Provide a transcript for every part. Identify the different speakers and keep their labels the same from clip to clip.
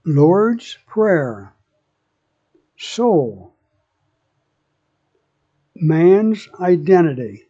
Speaker 1: Lord's Prayer. Soul. Man's identity.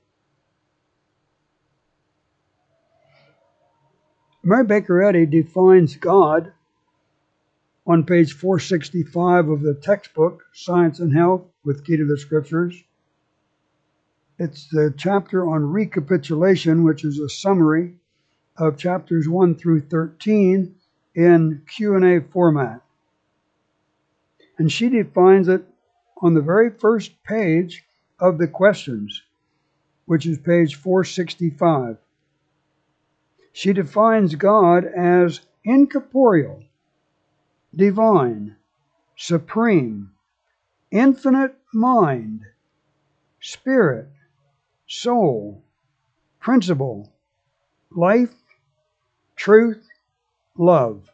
Speaker 1: Mary Baker Eddy defines God on page 465 of the textbook, Science and Health with Key to the Scriptures. It's the chapter on recapitulation, which is a summary of chapters 1 through 13 in Q&A format. And she defines it on the very first page of the questions, which is page 465. She defines God as incorporeal, divine, supreme, infinite mind, spirit, soul, principle, life, truth, love.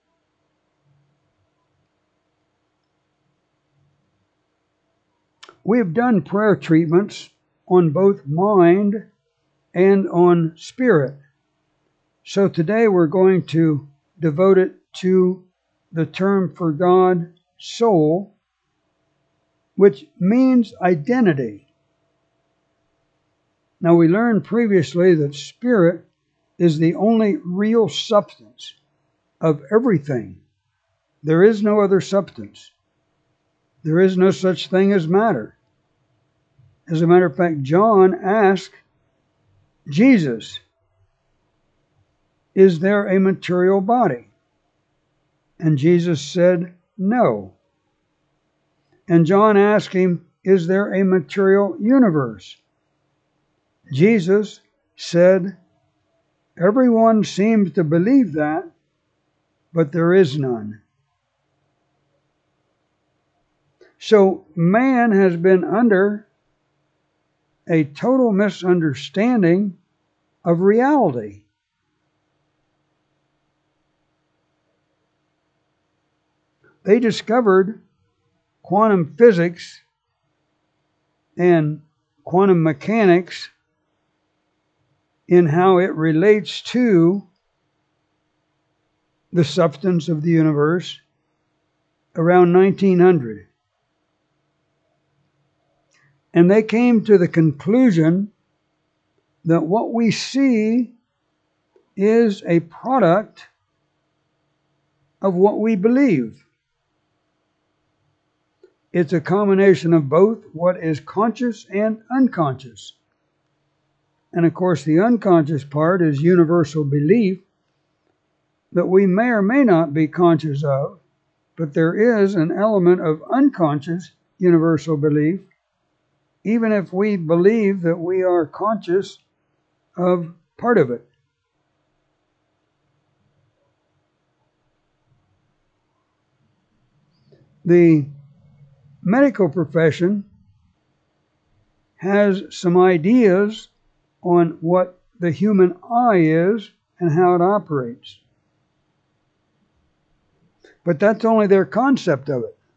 Speaker 1: We have done prayer treatments on both mind and on spirit. So today we're going to devote it to the term for God, soul, which means identity. Now we learned previously that spirit is the only real substance of everything. There is no other substance. There is no such thing as matter. As a matter of fact, John asked Jesus, "Is there a material body?" And Jesus said, "No." And John asked him, "Is there a material universe?" Jesus said, "Everyone seems to believe that, but there is none." So man has been under a total misunderstanding of reality. They discovered quantum physics and quantum mechanics in how it relates to the substance of the universe around 1900. And they came to the conclusion that what we see is a product of what we believe. It's a combination of both what is conscious and unconscious. And of course, the unconscious part is universal belief that we may or may not be conscious of, but there is an element of unconscious universal belief, even if we believe that we are conscious of part of it. The medical profession has some ideas on what the human eye is and how it operates. But that's only their concept of it.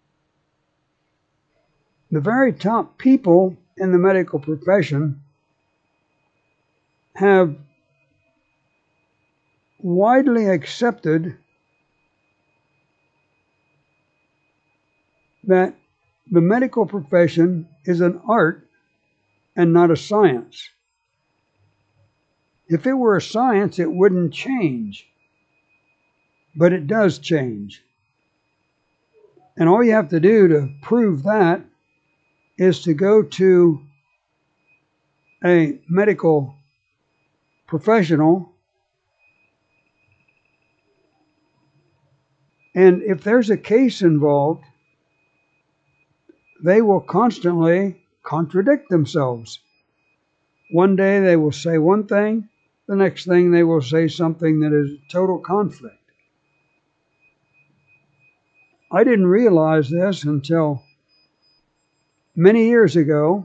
Speaker 1: The very top people in the medical profession have widely accepted that the medical profession is an art and not a science. If it were a science, it wouldn't change. But it does change. And all you have to do to prove that is to go to a medical professional, and if there's a case involved, they will constantly contradict themselves. One day they will say one thing, the next thing they will say something that is total conflict. I didn't realize this until many years ago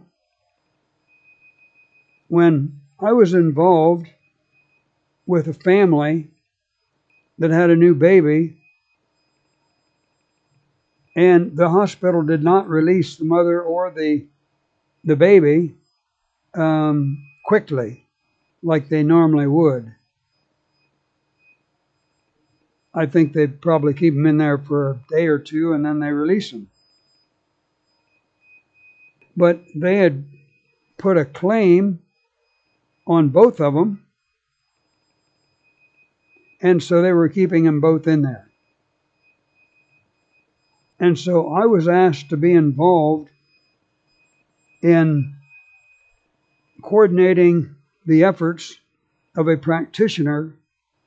Speaker 1: when I was involved with a family that had a new baby, and the hospital did not release the mother or the baby quickly like they normally would. I think they'd probably keep them in there for a day or two and then they release them. But they had put a claim on both of them, and so they were keeping them both in there. And so I was asked to be involved in coordinating the efforts of a practitioner,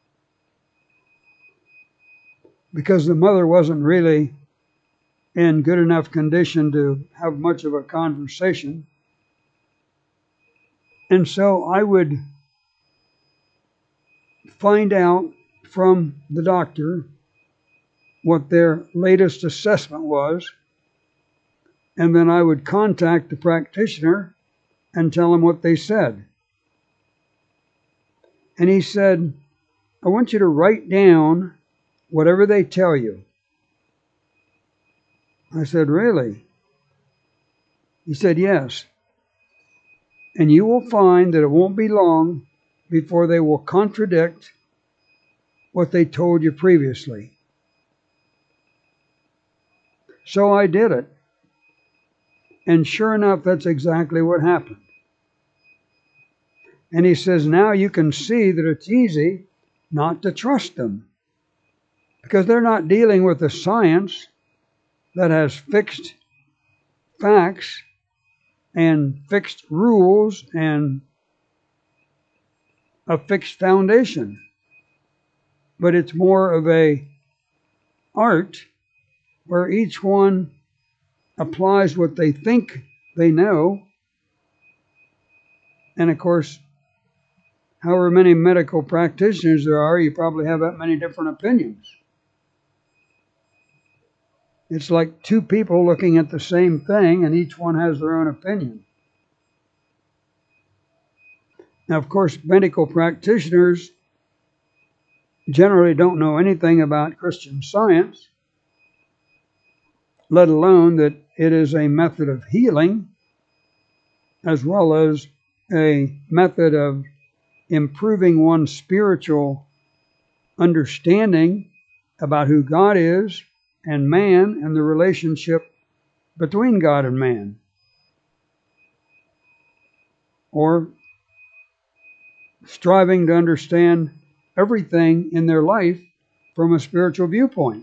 Speaker 1: because the mother wasn't really in good enough condition to have much of a conversation. And so I would find out from the doctor what their latest assessment was, and then I would contact the practitioner and tell him what they said. And he said, I want you to write down whatever they tell you. I said, really? He said, yes. And you will find that it won't be long before they will contradict what they told you previously. So I did it. And sure enough, that's exactly what happened. And he says, now you can see that it's easy not to trust them, because they're not dealing with a science that has fixed facts and fixed rules and a fixed foundation. But it's more of a art where each one applies what they think they know. And of course, however many medical practitioners there are, you probably have that many different opinions. It's like two people looking at the same thing, and each one has their own opinion. Now, of course, medical practitioners generally don't know anything about Christian Science, let alone that it is a method of healing, as well as a method of improving one's spiritual understanding about who God is and man and the relationship between God and man. Or striving to understand everything in their life from a spiritual viewpoint.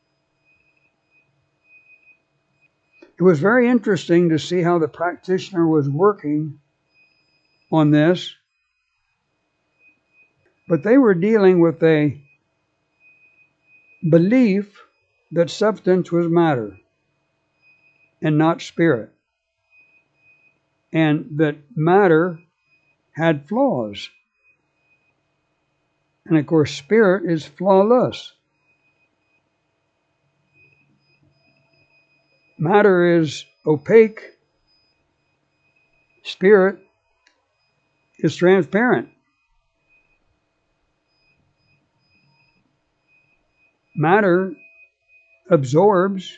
Speaker 1: It was very interesting to see how the practitioner was working on this, but they were dealing with a belief that substance was matter and not spirit, and that matter had flaws. And of course, spirit is flawless. Matter is opaque. Spirit is transparent. Matter absorbs,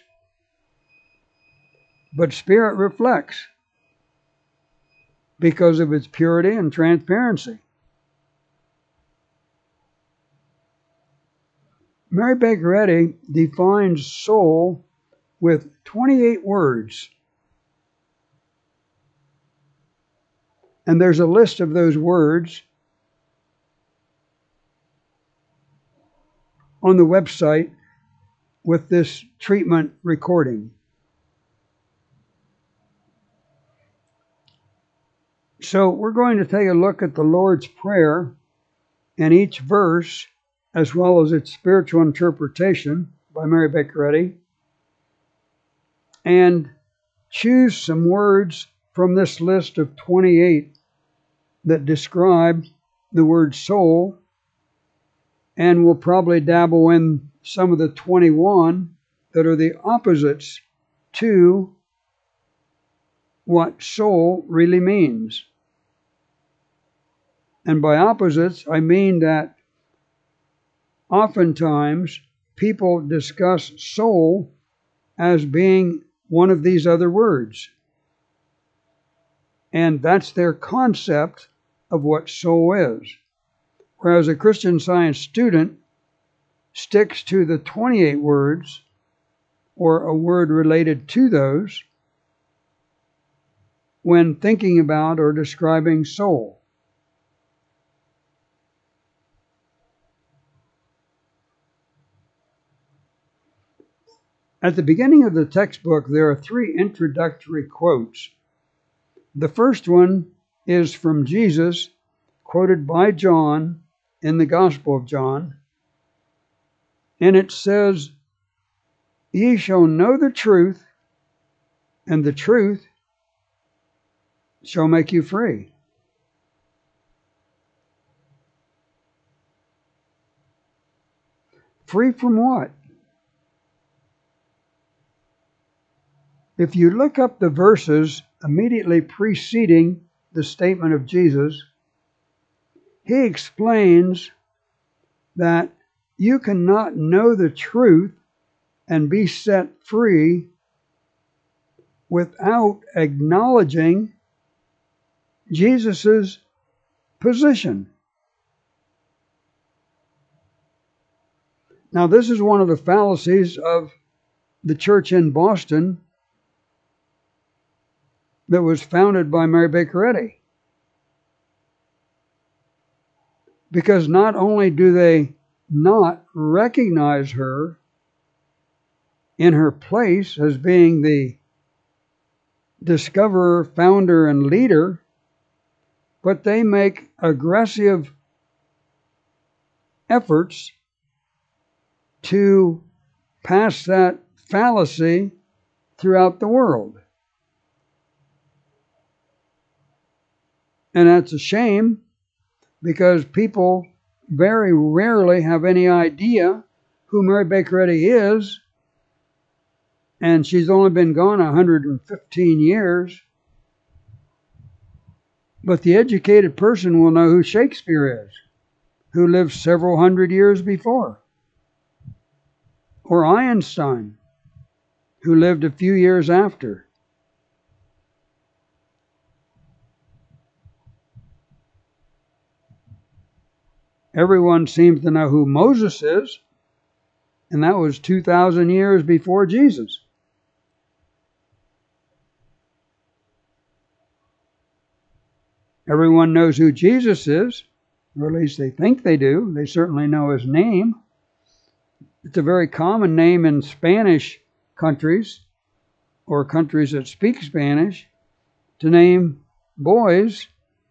Speaker 1: but spirit reflects because of its purity and transparency. Mary Baker Eddy defines soul with 28 words. And there's a list of those words on the website with this treatment recording. So we're going to take a look at the Lord's Prayer and each verse, as well as its spiritual interpretation by Mary Baker Eddy, and choose some words from this list of 28 that describe the word soul, and we'll probably dabble in some of the 21 that are the opposites to what soul really means. And by opposites, I mean that oftentimes people discuss soul as being one of these other words. And that's their concept of what soul is. Whereas a Christian Science student sticks to the 28 words or a word related to those when thinking about or describing soul. At the beginning of the textbook, there are 3 introductory quotes. The first one is from Jesus, quoted by John in the Gospel of John, and it says, "Ye shall know the truth, and the truth shall make you free." Free from what? If you look up the verses immediately preceding the statement of Jesus, he explains that you cannot know the truth and be set free without acknowledging Jesus' position. Now, this is one of the fallacies of the church in Boston that was founded by Mary Baker Eddy. Because not only do they not recognize her in her place as being the discoverer, founder, and leader, but they make aggressive efforts to pass that fallacy throughout the world. And that's a shame, because people very rarely have any idea who Mary Baker Eddy is, and she's only been gone 115 years. But the educated person will know who Shakespeare is, who lived several hundred years before, or Einstein, who lived a few years after. Everyone seems to know who Moses is, and that was 2,000 years before Jesus. Everyone knows who Jesus is, or at least they think they do. They certainly know his name. It's a very common name in Spanish countries, or countries that speak Spanish, to name boys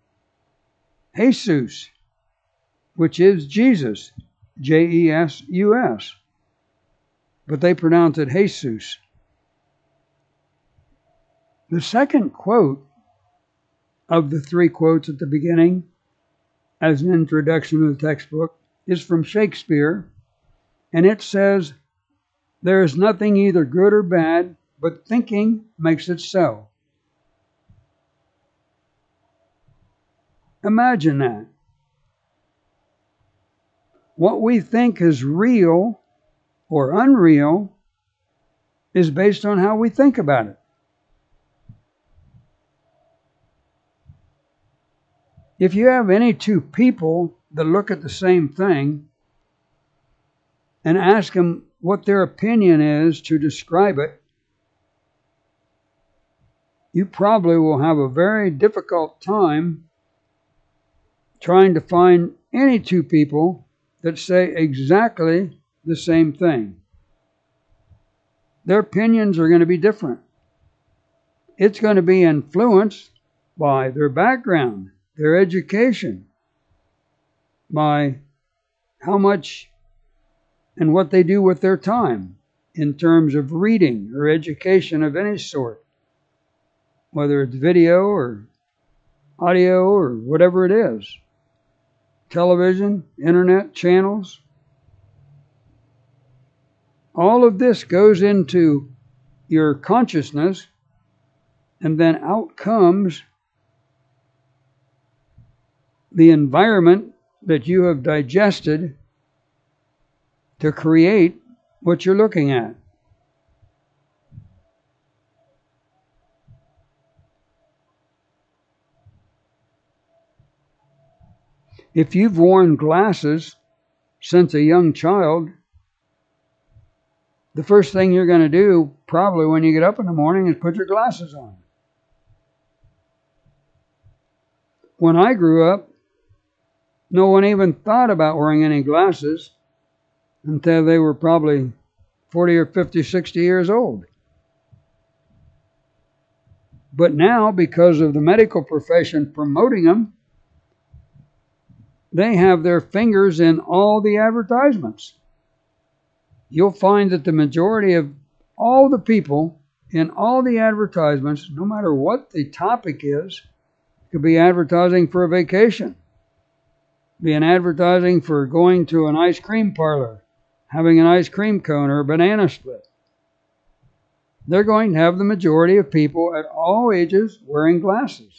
Speaker 1: Jesus, which is Jesus, Jesus, but they pronounce it Jesus. The second quote of the 3 quotes at the beginning, as an introduction to the textbook, is from Shakespeare, and it says, "There is nothing either good or bad, but thinking makes it so." Imagine that. What we think is real or unreal is based on how we think about it. If you have any 2 people that look at the same thing and ask them what their opinion is to describe it, you probably will have a very difficult time trying to find any 2 people that say exactly the same thing. Their opinions are going to be different. It's going to be influenced by their background, their education, by how much and what they do with their time in terms of reading or education of any sort, whether it's video or audio or whatever it is, television, internet channels. All of this goes into your consciousness, and then out comes the environment that you have digested to create what you're looking at. If you've worn glasses since a young child, the first thing you're going to do probably when you get up in the morning is put your glasses on. When I grew up, no one even thought about wearing any glasses until they were probably 40 or 50, 60 years old. But now, because of the medical profession promoting them, they have their fingers in all the advertisements. You'll find that the majority of all the people in all the advertisements, no matter what the topic is, could be advertising for a vacation, be an advertising for going to an ice cream parlor, having an ice cream cone or a banana split. They're going to have the majority of people at all ages wearing glasses.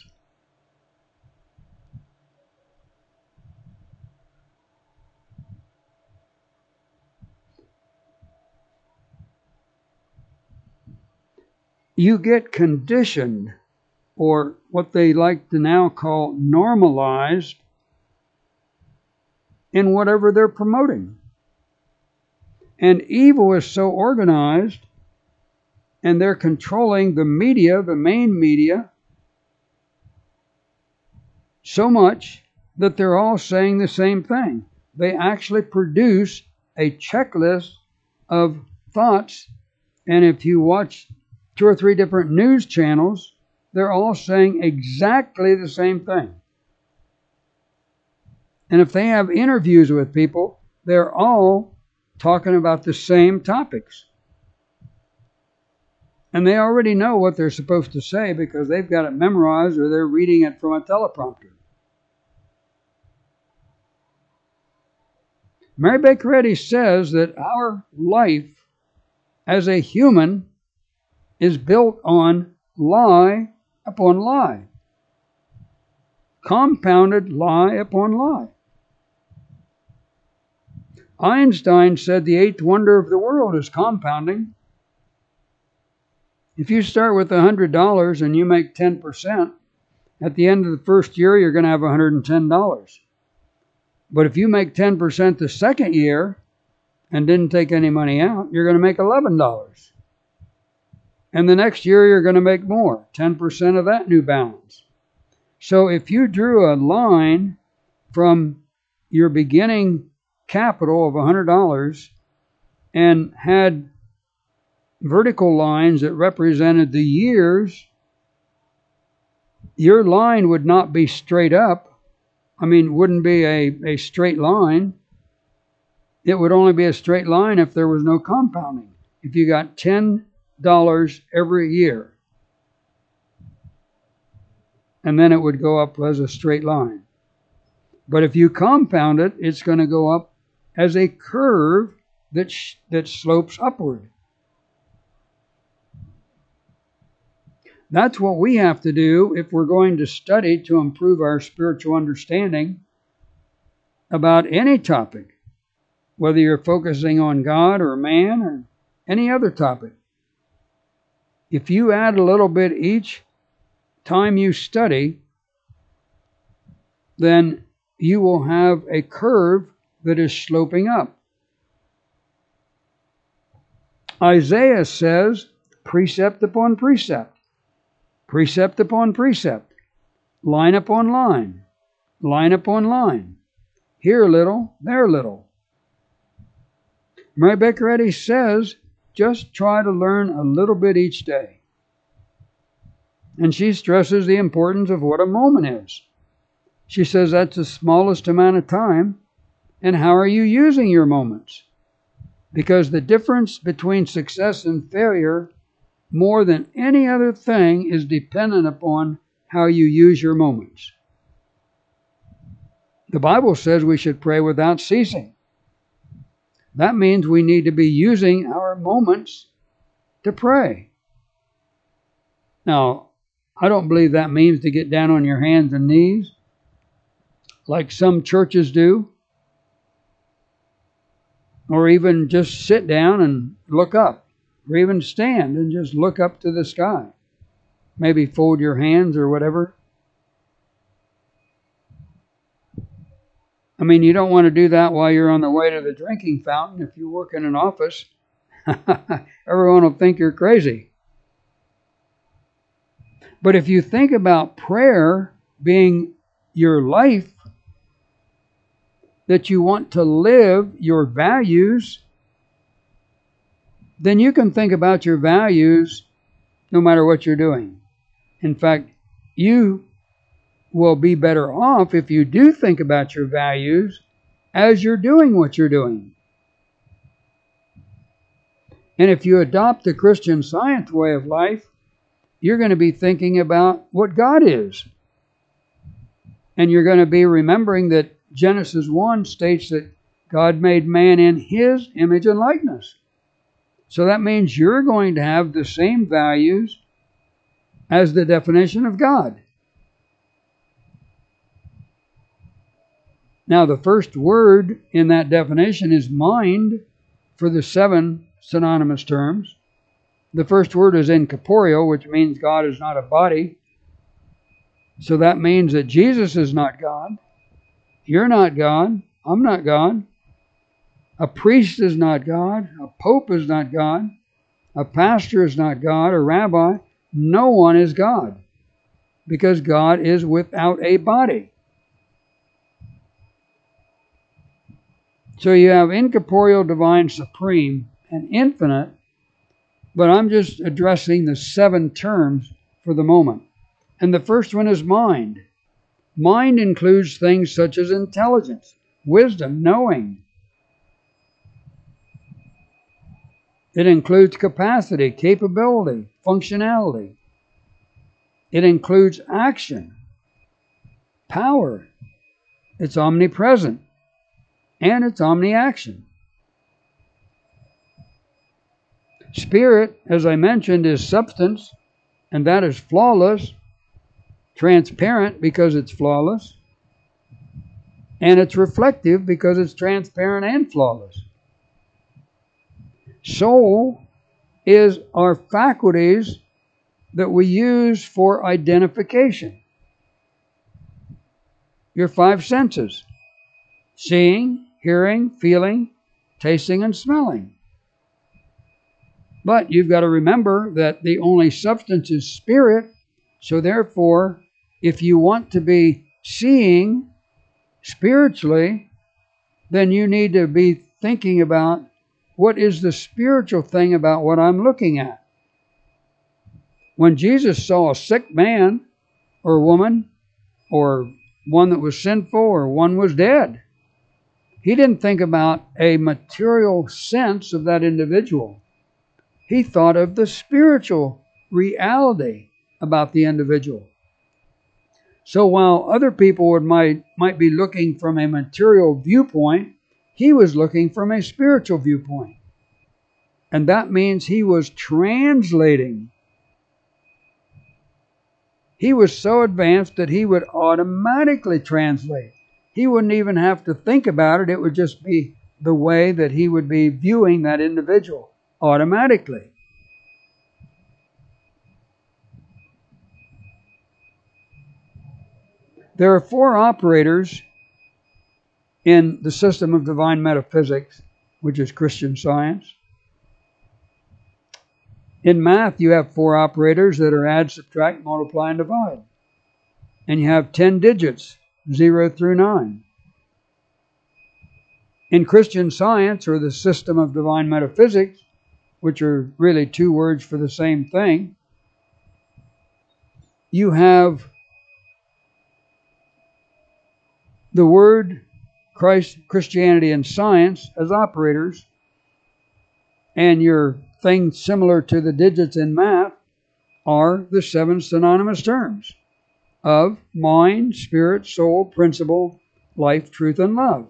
Speaker 1: You get conditioned, or what they like to now call normalized, in whatever they're promoting. And evil is so organized, and they're controlling the media, the main media, so much that they're all saying the same thing. They actually produce a checklist of thoughts, and if you watch 2 or 3 different news channels, they're all saying exactly the same thing. And if they have interviews with people, they're all talking about the same topics. And they already know what they're supposed to say because they've got it memorized or they're reading it from a teleprompter. Mary Baker Eddy says that our life as a human is built on lie upon lie. Compounded lie upon lie. Einstein said the 8th wonder of the world is compounding. If you start with $100 and you make 10%, at the end of the first year, you're going to have $110. But if you make 10% the second year and didn't take any money out, you're going to make $11. And the next year, you're going to make more, 10% of that new balance. So if you drew a line from your beginning capital of $100 and had vertical lines that represented the years, your line would not be straight up. Wouldn't be a straight line. It would only be a straight line if there was no compounding. If you got $10 every year, and then it would go up as a straight line. But if you compound it, it's going to go up as a curve that slopes upward. That's what we have to do if we're going to study to improve our spiritual understanding about any topic, whether you're focusing on God or man or any other topic. If you add a little bit each time you study, then you will have a curve that is sloping up. Isaiah says, precept upon precept, precept upon precept, line upon line, line upon line, here a little, there a little. Mary Baker Eddy says, just try to learn a little bit each day. And she stresses the importance of what a moment is. She says that's the smallest amount of time, and how are you using your moments? Because the difference between success and failure, more than any other thing, is dependent upon how you use your moments. The Bible says we should pray without ceasing. That means we need to be using our moments to pray. Now, I don't believe that means to get down on your hands and knees like some churches do, or even just sit down and look up, or even stand and just look up to the sky. Maybe fold your hands or whatever. You don't want to do that while you're on the way to the drinking fountain if you work in an office. Everyone will think you're crazy. But if you think about prayer being your life, that you want to live your values, then you can think about your values no matter what you're doing. In fact, you will be better off if you do think about your values as you're doing what you're doing. And if you adopt the Christian Science way of life, you're going to be thinking about what God is. And you're going to be remembering that Genesis 1 states that God made man in His image and likeness. So that means you're going to have the same values as the definition of God. Now, the first word in that definition is mind for the 7 synonymous terms. The first word is incorporeal, which means God is not a body. So that means that Jesus is not God. You're not God. I'm not God. A priest is not God. A pope is not God. A pastor is not God. A rabbi. No one is God, because God is without a body. So you have incorporeal, divine, supreme, and infinite, but I'm just addressing the 7 terms for the moment. And the first one is mind. Mind includes things such as intelligence, wisdom, knowing. It includes capacity, capability, functionality. It includes action, power. It's omnipresent, and it's omni-action. Spirit, as I mentioned, is substance, and that is flawless, transparent because it's flawless, and it's reflective because it's transparent and flawless. Soul is our faculties that we use for identification. Your 5 senses: seeing, hearing, feeling, tasting, and smelling. But you've got to remember that the only substance is spirit, so therefore, if you want to be seeing spiritually, then you need to be thinking about what is the spiritual thing about what I'm looking at. When Jesus saw a sick man or woman, or one that was sinful, or one was dead, He didn't think about a material sense of that individual. He thought of the spiritual reality about the individual. So while other people might be looking from a material viewpoint, He was looking from a spiritual viewpoint. And that means He was translating. He was so advanced that He would automatically translate. He wouldn't even have to think about it. It would just be the way that He would be viewing that individual automatically. There are 4 operators in the system of divine metaphysics, which is Christian Science. In math, you have 4 operators that are add, subtract, multiply, and divide. And you have 10 digits, 0 through 9. In Christian Science, or the system of divine metaphysics, which are really 2 words for the same thing, you have the word Christ, Christianity, and science as operators, and your things similar to the digits in math are the 7 synonymous terms of mind, spirit, soul, principle, life, truth, and love.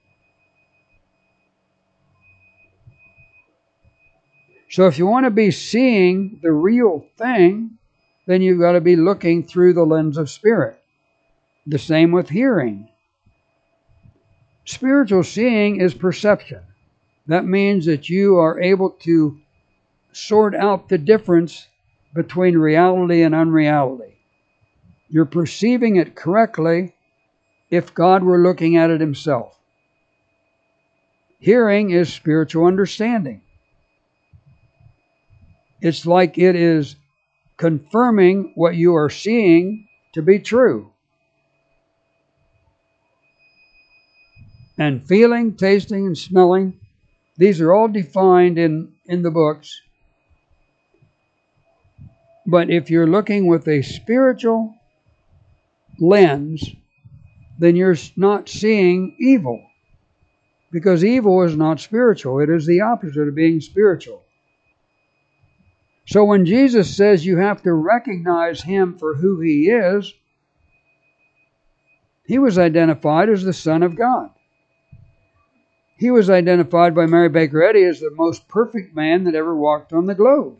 Speaker 1: So if you want to be seeing the real thing, then you've got to be looking through the lens of spirit. The same with hearing. Spiritual seeing is perception. That means that you are able to sort out the difference between reality and unreality. You're perceiving it correctly if God were looking at it Himself. Hearing is spiritual understanding. It's like it is confirming what you are seeing to be true. And feeling, tasting, and smelling, these are all defined in the books. But if you're looking with a spiritual lens, then you're not seeing evil. Because evil is not spiritual. It is the opposite of being spiritual. So when Jesus says you have to recognize Him for who He is, He was identified as the Son of God. He was identified by Mary Baker Eddy as the most perfect man that ever walked on the globe.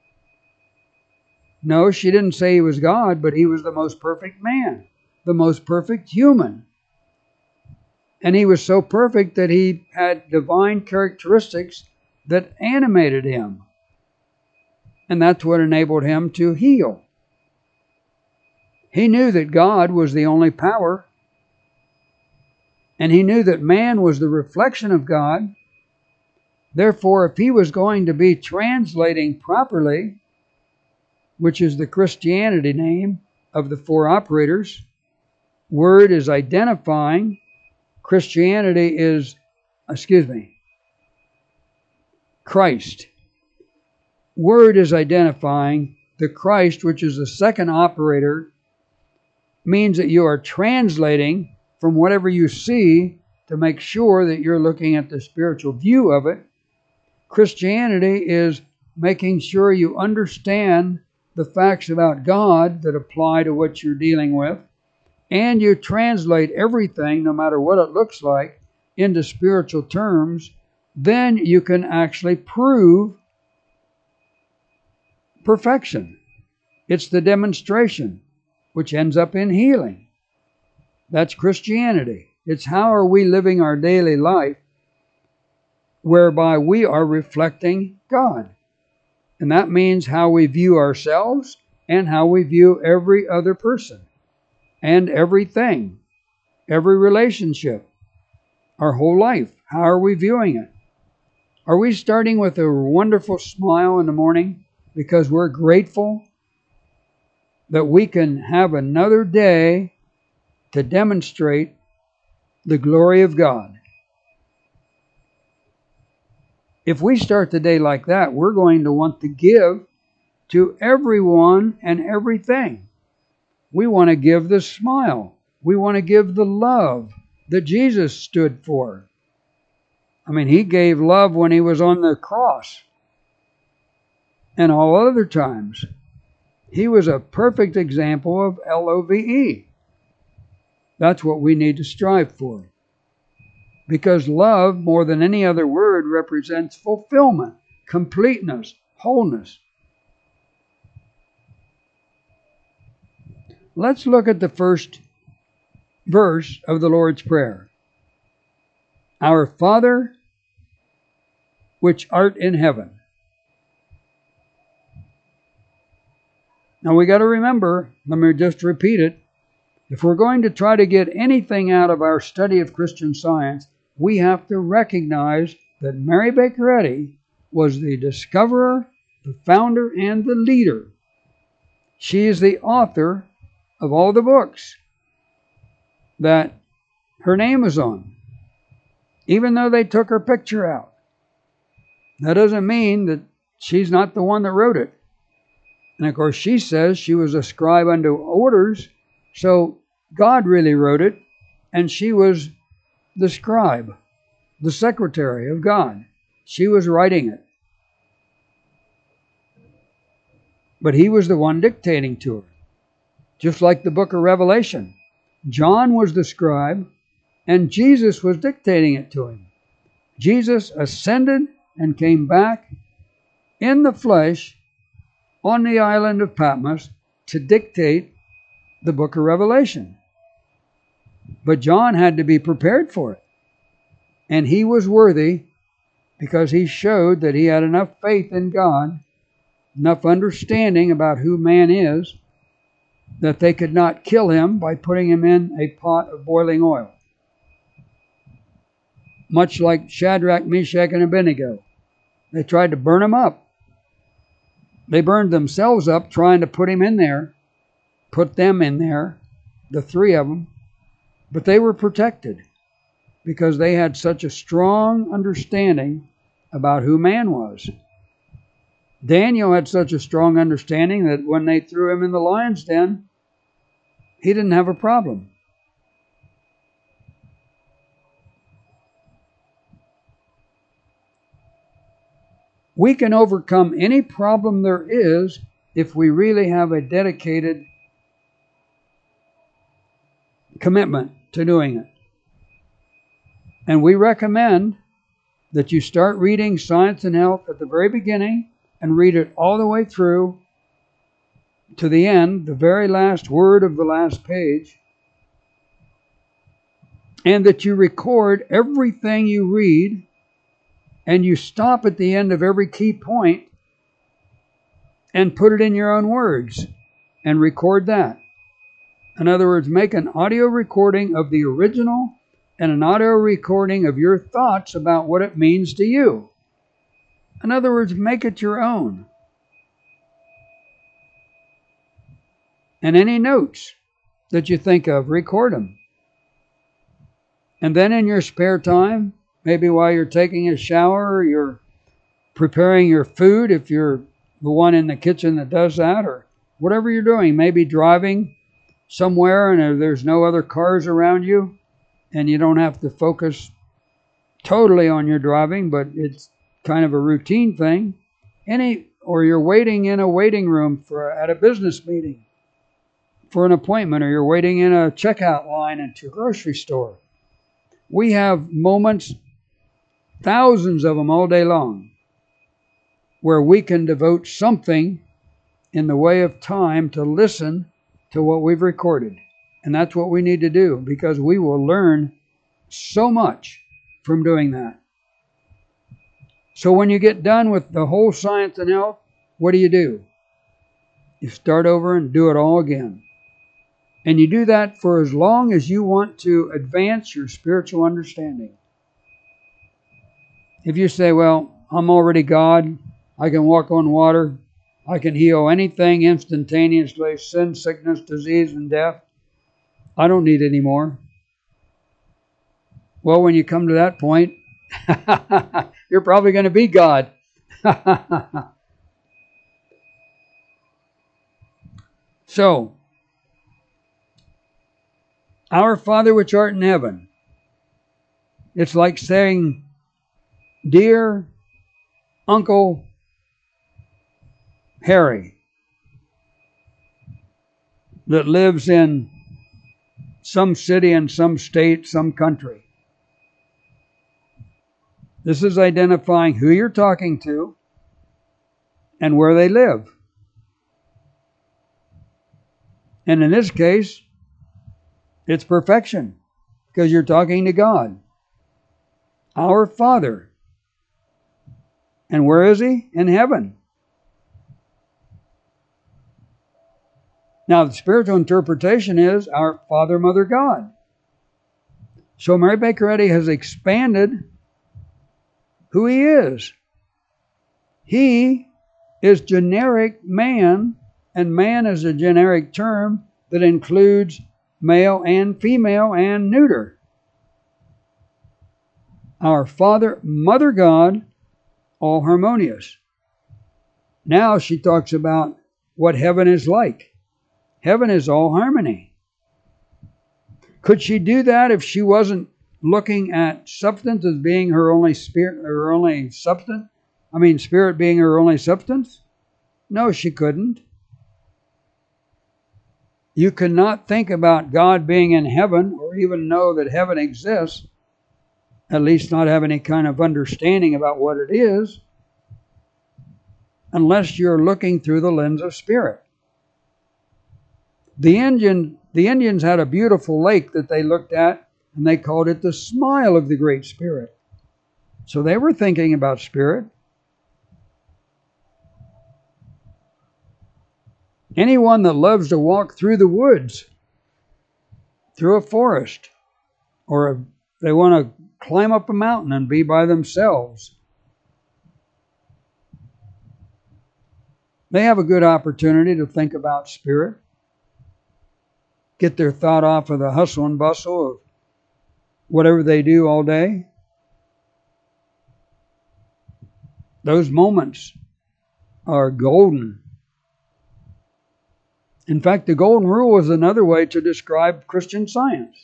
Speaker 1: No, she didn't say He was God, but He was the most perfect man, the most perfect human. And He was so perfect that He had divine characteristics that animated Him. And that's what enabled Him to heal. He knew that God was the only power. And He knew that man was the reflection of God. Therefore, if He was going to be translating properly, which is the Christianity name of the four operators, Word is identifying, Christianity is, Christ. Word is identifying, the Christ, which is the second operator, means that you are translating from whatever you see to make sure that you're looking at the spiritual view of it. Christianity is making sure you understand the facts about God that apply to what you're dealing with, and you translate everything, no matter what it looks like, into spiritual terms. Then you can actually prove perfection. It's the demonstration, which ends up in healing. That's Christianity. It's how are we living our daily life whereby we are reflecting God. And that means how we view ourselves and how we view every other person and everything, every relationship, our whole life. How are we viewing it? Are we starting with a wonderful smile in the morning because we're grateful that we can have another day to demonstrate the glory of God? If we start the day like that, we're going to want to give to everyone and everything. We want to give the smile. We want to give the love that Jesus stood for. I mean, He gave love when He was on the cross and all other times. He was a perfect example of LOVE. That's what we need to strive for. Because love, more than any other word, represents fulfillment, completeness, wholeness. Let's look at the first verse of the Lord's Prayer. Our Father, which art in heaven. Now we got to remember, let me just repeat it, if we're going to try to get anything out of our study of Christian Science, we have to recognize that Mary Baker Eddy was the discoverer, the founder, and the leader. She is the author of all the books that her name is on, even though they took her picture out. That doesn't mean that she's not the one that wrote it. And of course, she says she was a scribe unto orders, so God really wrote it, and she was the scribe, the secretary of God. She was writing it. But He was the one dictating to her. Just like the book of Revelation. John was the scribe, and Jesus was dictating it to him. Jesus ascended and came back in the flesh on the island of Patmos to dictate the book of Revelation. But John had to be prepared for it. And he was worthy because he showed that he had enough faith in God, enough understanding about who man is, that they could not kill him by putting him in a pot of boiling oil. Much like Shadrach, Meshach, and Abednego. They tried to burn him up. They burned themselves up trying to put them in there, the three of them, but they were protected because they had such a strong understanding about who man was. Daniel had such a strong understanding that when they threw him in the lion's den, he didn't have a problem. We can overcome any problem there is if we really have a dedicated commitment to doing it. And we recommend that you start reading Science and Health at the very beginning and read it all the way through to the end, the very last word of the last page, and that you record everything you read and you stop at the end of every key point and put it in your own words and record that. In other words, make an audio recording of the original and an audio recording of your thoughts about what it means to you. In other words, make it your own. And any notes that you think of, record them. And then in your spare time, maybe while you're taking a shower, or you're preparing your food, if you're the one in the kitchen that does that, or whatever you're doing, maybe driving somewhere and there's no other cars around you, and you don't have to focus totally on your driving, but it's kind of a routine thing. Or you're waiting in a waiting room at a business meeting for an appointment, or you're waiting in a checkout line at your grocery store. We have moments, thousands of them all day long, where we can devote something in the way of time to listen to what we've recorded. And that's what we need to do, because we will learn so much from doing that. So when you get done with the whole Science and Health, what do? You start over and do it all again. And you do that for as long as you want to advance your spiritual understanding. If you say, well, I'm already God, I can walk on water, I can heal anything instantaneously, sin, sickness, disease, and death, I don't need any more. Well, when you come to that point, you're probably going to be God. So, our Father which art in heaven. It's like saying, dear Uncle Harry, that lives in some city in some state, some country. This is identifying who you're talking to and where they live. And in this case, it's perfection, because you're talking to God. Our Father. And where is He? In heaven. Now, the spiritual interpretation is our Father, Mother, God. So Mary Baker Eddy has expanded who He is. He is generic man, and man is a generic term that includes male and female and neuter. Our Father, Mother, God, all harmonious. Now she talks about what heaven is like. Heaven is all harmony. Could she do that if she wasn't looking at substance as being her only spirit, her only substance? Spirit being her only substance? No, she couldn't. You cannot think about God being in heaven or even know that heaven exists, at least not have any kind of understanding about what it is, unless you're looking through the lens of spirit. The Indians had a beautiful lake that they looked at, and they called it the smile of the Great Spirit. So they were thinking about spirit. Anyone that loves to walk through the woods, through a forest, or if they want to climb up a mountain and be by themselves, They have a good opportunity to think about spirit, get their thought off of the hustle and bustle of whatever they do all day. Those moments are golden. In fact, the golden rule is another way to describe Christian Science.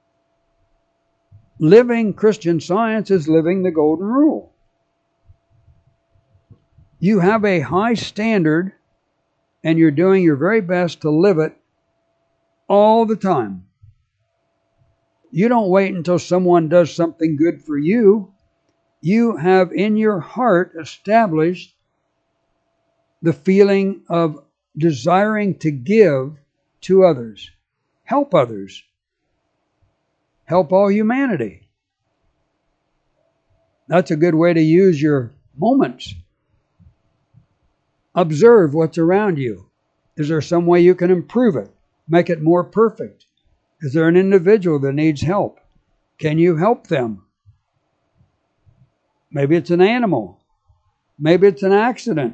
Speaker 1: Living Christian Science is living the golden rule. You have a high standard and you're doing your very best to live it all the time. You don't wait until someone does something good for you. You have in your heart established the feeling of desiring to give to others, help others, help all humanity. That's a good way to use your moments. Observe what's around you. Is there some way you can improve it, make it more perfect? Is there an individual that needs help? Can you help them? Maybe it's an animal. Maybe it's an accident.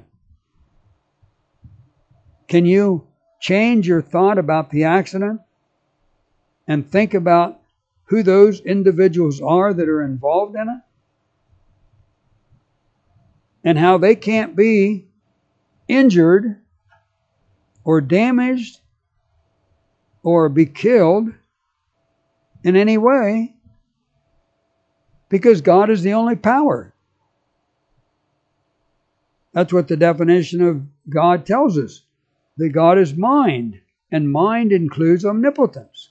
Speaker 1: Can you change your thought about the accident and think about who those individuals are that are involved in it? And how they can't be injured or damaged or be killed in any way because God is the only power. That's what the definition of God tells us. That God is mind, and mind includes omnipotence.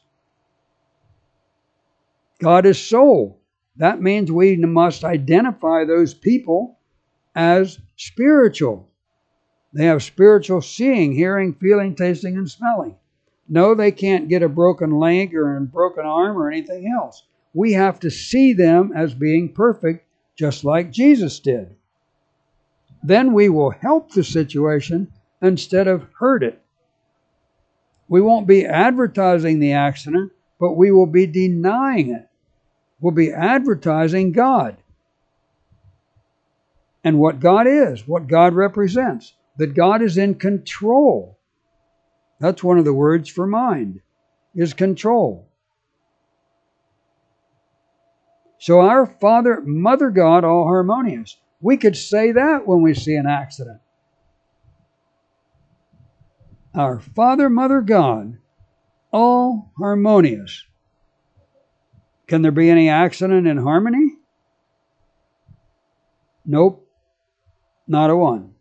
Speaker 1: God is soul. That means we must identify those people as spiritual. They have spiritual seeing, hearing, feeling, tasting, and smelling. No, they can't get a broken leg or a broken arm or anything else. We have to see them as being perfect, just like Jesus did. Then we will help the situation instead of hurt it. We won't be advertising the accident, but we will be denying it. We'll be advertising God and what God is, what God represents, that God is in control. That's one of the words for mind, is control. So our Father, Mother God, all harmonious. We could say that when we see an accident. Our Father, Mother God, all harmonious. Can there be any accident in harmony? Nope, not a one.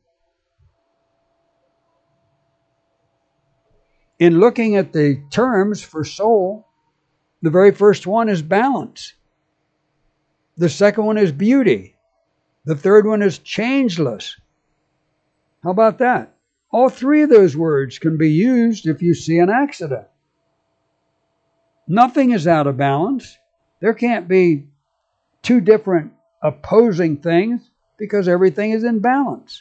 Speaker 1: In looking at the terms for soul, the very first one is balance. The second one is beauty. The third one is changeless. How about that? All three of those words can be used if you see an accident. Nothing is out of balance. There can't be two different opposing things because everything is in balance.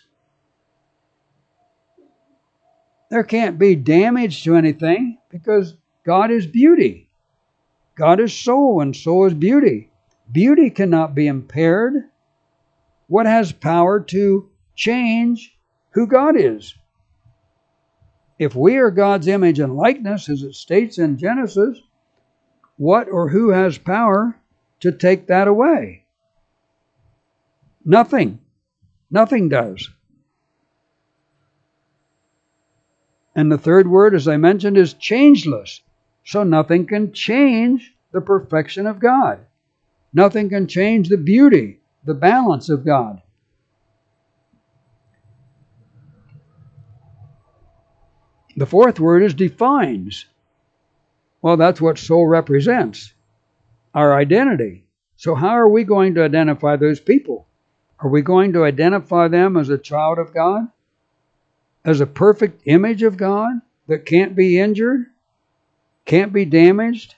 Speaker 1: There can't be damage to anything because God is beauty. God is soul and soul is beauty. Beauty cannot be impaired. What has power to change who God is? If we are God's image and likeness, as it states in Genesis, what or who has power to take that away? Nothing. Nothing does. And the third word, as I mentioned, is changeless. So nothing can change the perfection of God. Nothing can change the beauty, the balance of God. The fourth word is defines. Well, that's what soul represents, our identity. So how are we going to identify those people? Are we going to identify them as a child of God? As a perfect image of God that can't be injured? Can't be damaged?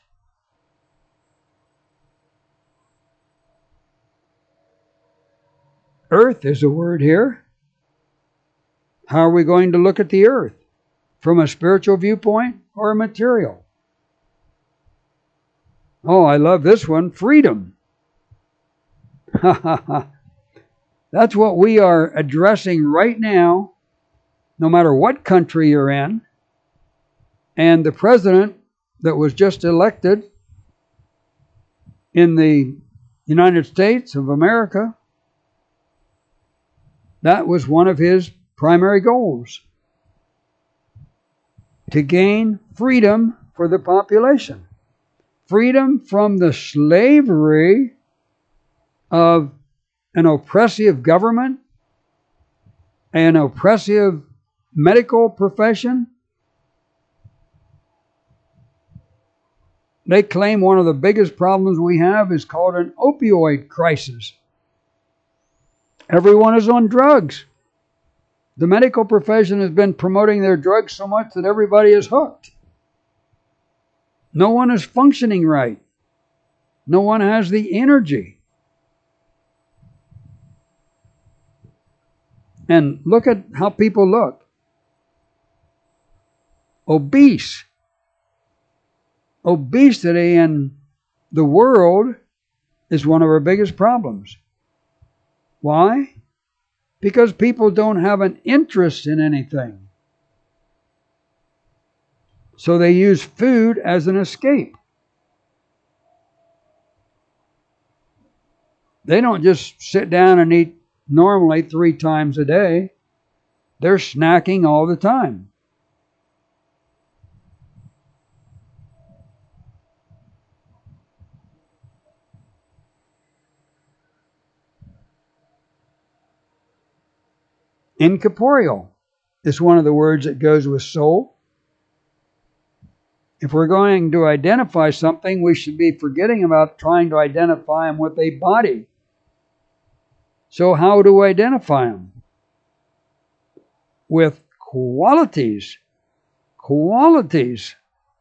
Speaker 1: Earth is a word here. How are we going to look at the earth? From a spiritual viewpoint or a material? Oh, I love this one, freedom. That's what we are addressing right now no matter what country you're in. And the president that was just elected in the United States of America, that was one of his primary goals, to gain freedom for the population. Freedom from the slavery of an oppressive government, an oppressive medical profession. They claim one of the biggest problems we have is called an opioid crisis. Everyone is on drugs. The medical profession has been promoting their drugs so much that everybody is hooked. No one is functioning right. No one has the energy. And look at how people look. Obese. Obesity in the world is one of our biggest problems. Why? Because people don't have an interest in anything. So they use food as an escape. They don't just sit down and eat normally 3 times a day. They're snacking all the time. Incorporeal is one of the words that goes with soul. If we're going to identify something, we should be forgetting about trying to identify them with a body. So how do we identify them? With qualities. Qualities.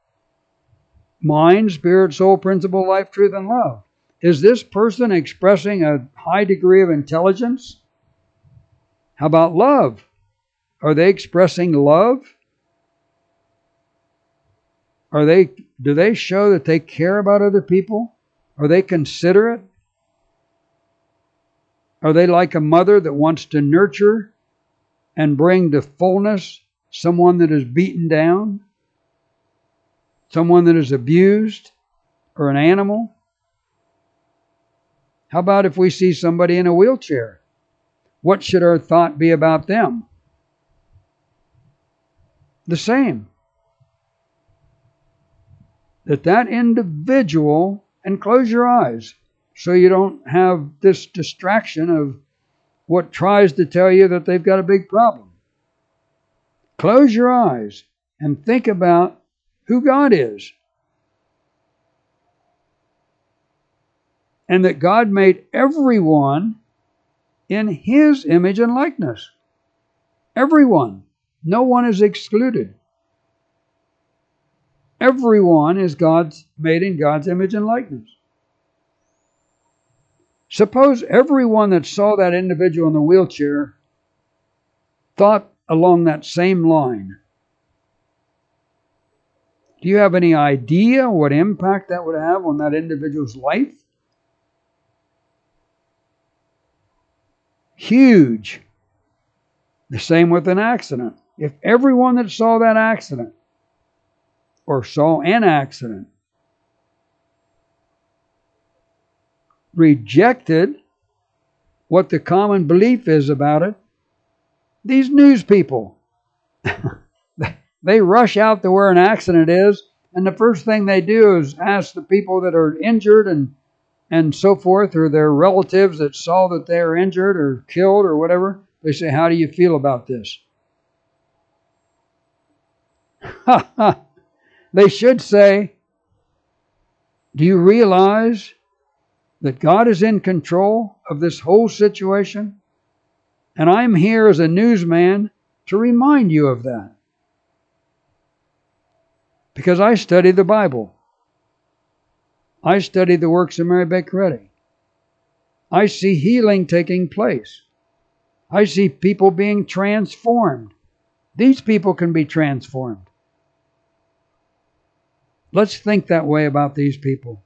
Speaker 1: Mind, spirit, soul, principle, life, truth, and love. Is this person expressing a high degree of intelligence? How about love? Are they expressing love? Do they show that they care about other people? Are they considerate? Are they like a mother that wants to nurture and bring to fullness someone that is beaten down? Someone that is abused? Or an animal? How about if we see somebody in a wheelchair? What should our thought be about them? The same. That individual, and close your eyes so you don't have this distraction of what tries to tell you that they've got a big problem. Close your eyes and think about who God is. And that God made everyone in His image and likeness. Everyone. No one is excluded. Everyone is made in God's image and likeness. Suppose everyone that saw that individual in the wheelchair thought along that same line. Do you have any idea what impact that would have on that individual's life? Huge. The same with an accident. If everyone that saw that accident or saw an accident rejected what the common belief is about it, these news people, they rush out to where an accident is, and the first thing they do is ask the people that are injured and so forth, or their relatives that saw that they are injured or killed or whatever. They say, how do you feel about this? They should say, do you realize that God is in control of this whole situation? And I'm here as a newsman to remind you of that. Because I study the Bible. I study the works of Mary Baker Eddy. I see healing taking place. I see people being transformed. These people can be transformed. Let's think that way about these people.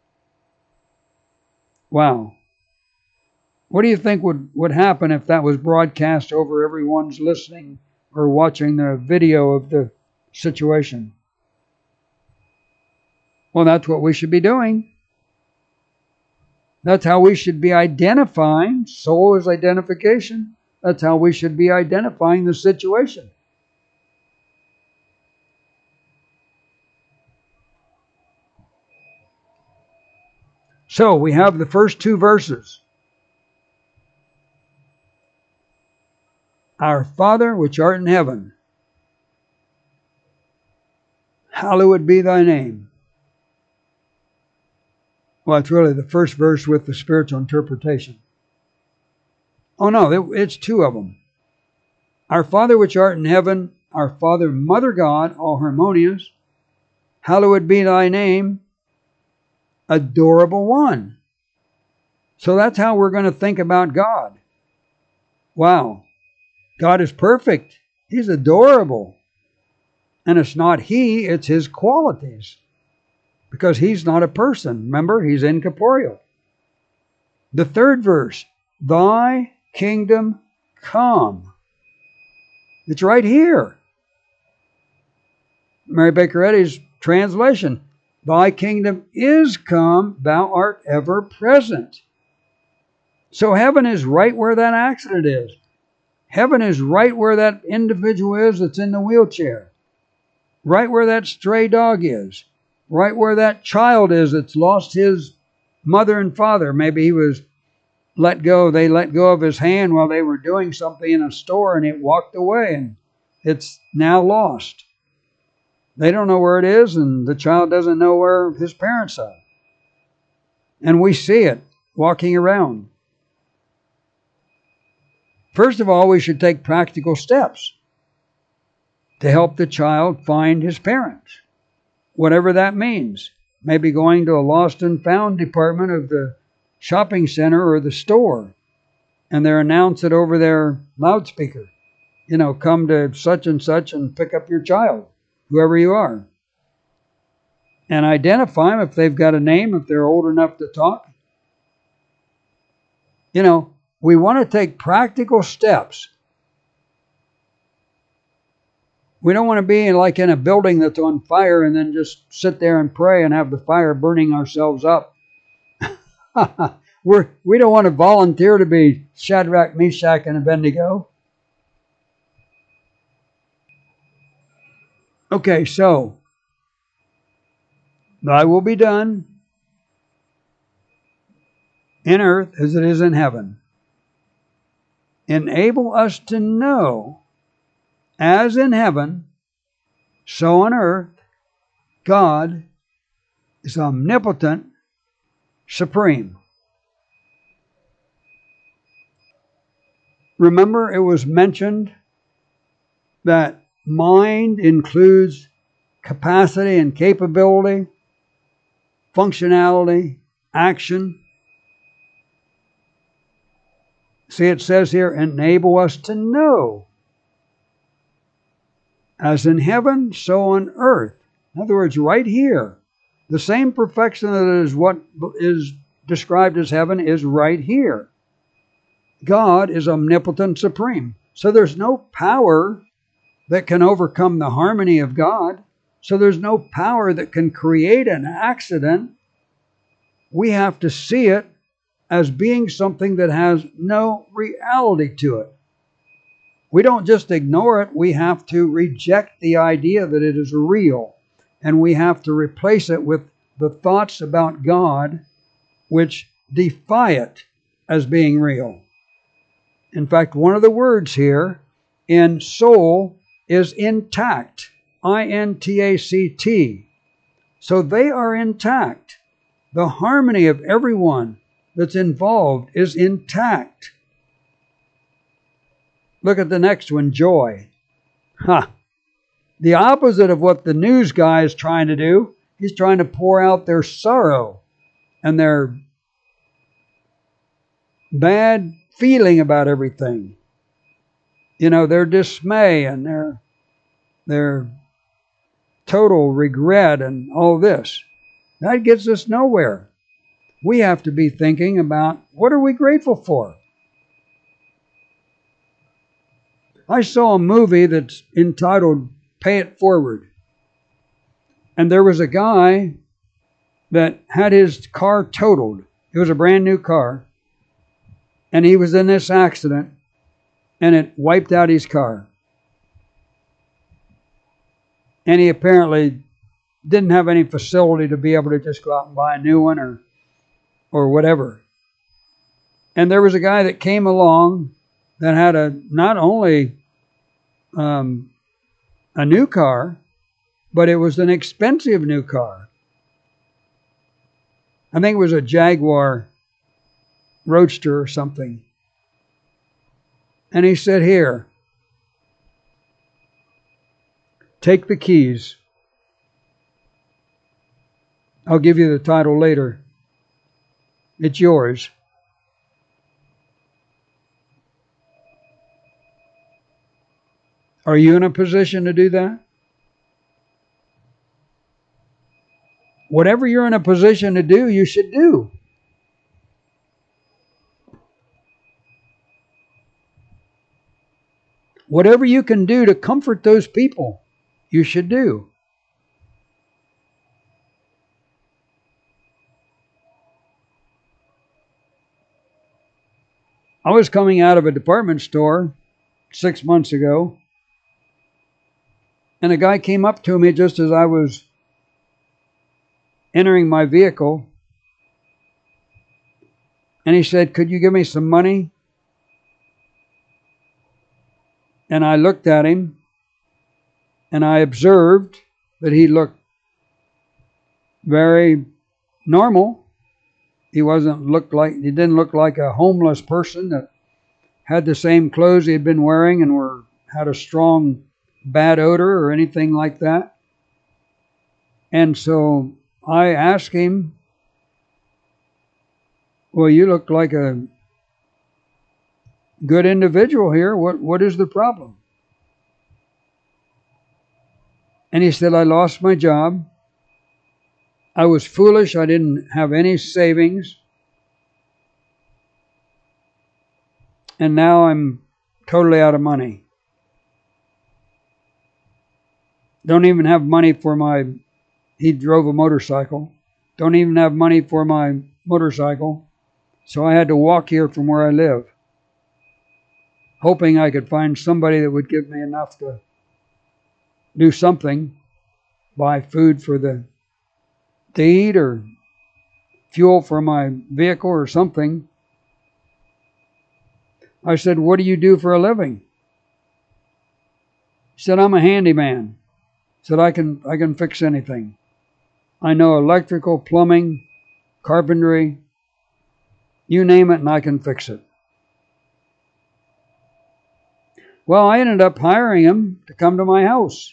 Speaker 1: Wow. What do you think would happen if that was broadcast over everyone's listening or watching the video of the situation. Well, that's what we should be doing. That's how we should be identifying. Soul is identification. That's how we should be identifying the situation. So we have the first two verses. Our Father which art in heaven, hallowed be thy name. Well, it's really the first verse with the spiritual interpretation. Oh no, it's two of them. Our Father which art in heaven, our Father, Mother God, all harmonious, hallowed be thy name, adorable one. So that's how we're going to think about God. Wow. God is perfect. He's adorable. And it's not He, it's His qualities. Because He's not a person. Remember, He's incorporeal. The third verse, thy kingdom come. It's right here. Mary Baker Eddy's translation, thy kingdom is come, thou art ever present. So heaven is right where that accident is. Heaven is right where that individual is that's in the wheelchair. Right where that stray dog is. Right where that child is that's lost his mother and father. Maybe he was they let go of his hand while they were doing something in a store and it walked away and it's now lost. They don't know where it is and the child doesn't know where his parents are. And we see it walking around. First of all, we should take practical steps to help the child find his parents. Whatever that means. Maybe going to a lost and found department of the shopping center or the store. And they announce it over their loudspeaker. Come to such and pick up your child, whoever you are. And identify them if they've got a name, if they're old enough to talk. We want to take practical steps. We don't want to be like in a building that's on fire and then just sit there and pray and have the fire burning ourselves up. We don't want to volunteer to be Shadrach, Meshach, and Abednego. Okay, so thy will be done in earth as it is in heaven. Enable us to know, as in heaven, so on earth, God is omnipotent, supreme. Remember, it was mentioned that mind includes capacity and capability, functionality, action. See, it says here, enable us to know. As in heaven, so on earth. In other words, right here. The same perfection that is what is described as heaven is right here. God is omnipotent, supreme. So there's no power that can overcome the harmony of God. So there's no power that can create an accident. We have to see it as being something that has no reality to it. We don't just ignore it, we have to reject the idea that it is real. And we have to replace it with the thoughts about God which defy it as being real. In fact, one of the words here in soul is intact. I-N-T-A-C-T. So they are intact. The harmony of everyone that's involved is intact. Look at the next one, joy. The opposite of what the news guy is trying to do. He's trying to pour out their sorrow and their bad feeling about everything. Their dismay and their total regret and all this. That gets us nowhere. We have to be thinking about, what are we grateful for? I saw a movie that's entitled Pay It Forward. And there was a guy that had his car totaled. It was a brand new car. And he was in this accident, and it wiped out his car. And he apparently didn't have any facility to be able to just go out and buy a new one or whatever. And there was a guy that came along that had not only a new car, but it was an expensive new car. I think it was a Jaguar Roadster or something. And he said, "Here, take the keys. I'll give you the title later. It's yours." Are you in a position to do that? Whatever you're in a position to do, you should do. Whatever you can do to comfort those people, you should do. I was coming out of a department store 6 months ago, and a guy came up to me just as I was entering my vehicle, and he said, "Could you give me some money?" And I looked at him, and I observed that he looked very normal. He didn't look like a homeless person that had the same clothes he had been wearing and had a strong bad odor or anything like that. And so I asked him, "Well, you look like a good individual here. What is the problem?" And he said, "I lost my job. I was foolish. I didn't have any savings. And now I'm totally out of money. Don't even have money for he drove a motorcycle. Don't even have money for my motorcycle. So I had to walk here from where I live, hoping I could find somebody that would give me enough to do something, buy food to eat or fuel for my vehicle or something." I said, "What do you do for a living?" He said, "I'm a handyman." He said, I can fix anything. I know electrical, plumbing, carpentry, you name it, and I can fix it." Well, I ended up hiring him to come to my house.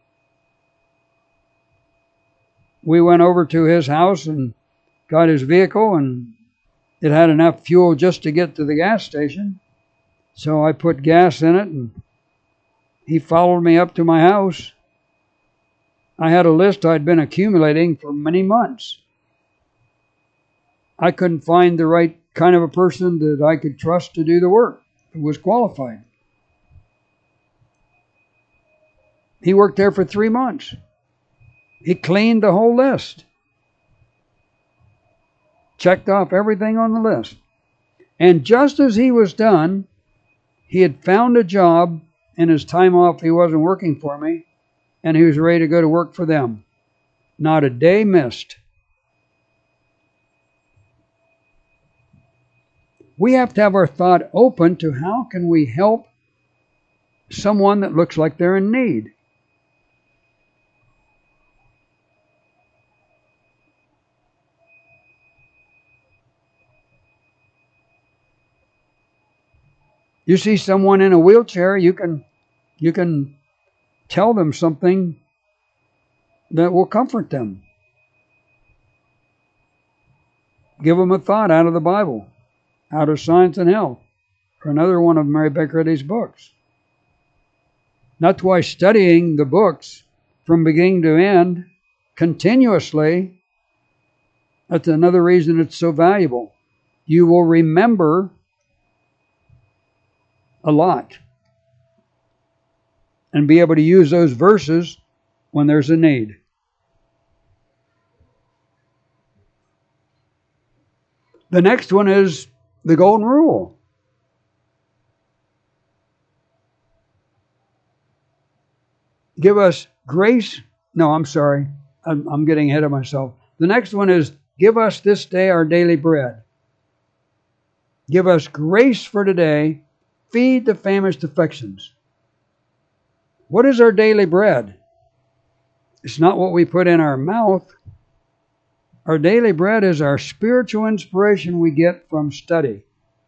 Speaker 1: We went over to his house and got his vehicle, and it had enough fuel just to get to the gas station. So I put gas in it, and he followed me up to my house. I had a list I'd been accumulating for many months. I couldn't find the right kind of a person that I could trust to do the work, who was qualified. He worked there for 3 months. He cleaned the whole list. Checked off everything on the list. And just as he was done, he had found a job. In his time off, he wasn't working for me, and he was ready to go to work for them. Not a day missed. We have to have our thought open to how can we help someone that looks like they're in need. You see someone in a wheelchair, you can tell them something that will comfort them. Give them a thought out of the Bible, out of Science and Health, or another one of Mary Baker Eddy's books. That's why studying the books from beginning to end continuously, that's another reason it's so valuable. You will remember a lot. and be able to use those verses when there's a need. The next one is the golden rule. Give us grace. No, I'm sorry. I'm getting ahead of myself. The next one is give us this day our daily bread. Give us grace for today. Feed the famished affections. What is our daily bread? It's not what we put in our mouth. Our daily bread is our spiritual inspiration we get from study.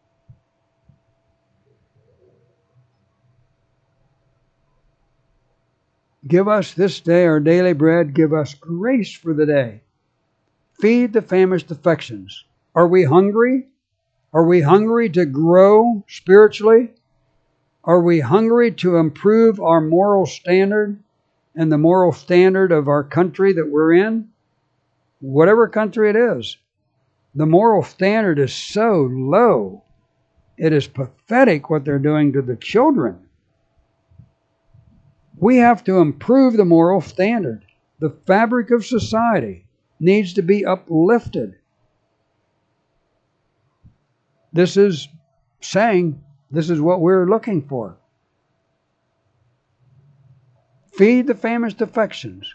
Speaker 1: Give us this day our daily bread. Give us grace for the day. Feed the famished affections. Are we hungry? Are we hungry to grow spiritually? Are we hungry to improve our moral standard and the moral standard of our country that we're in? Whatever country it is, the moral standard is so low. It is pathetic what they're doing to the children. We have to improve the moral standard. The fabric of society needs to be uplifted. This is saying this is what we're looking for. Feed the famished affections.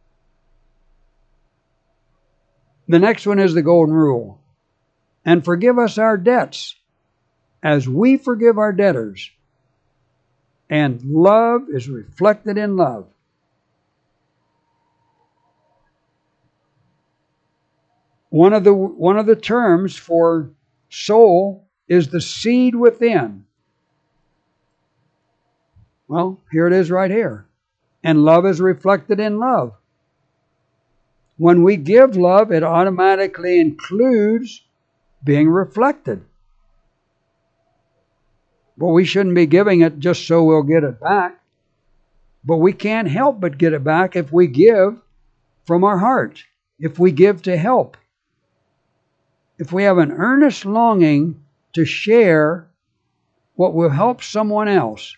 Speaker 1: The next one is the golden rule. And forgive us our debts as we forgive our debtors. And love is reflected in love. One of the terms for soul is the seed within. Well, here it is right here. And love is reflected in love. When we give love, it automatically includes being reflected. But we shouldn't be giving it just so we'll get it back. But we can't help but get it back if we give from our heart, if we give to help. If we have an earnest longing to share what will help someone else.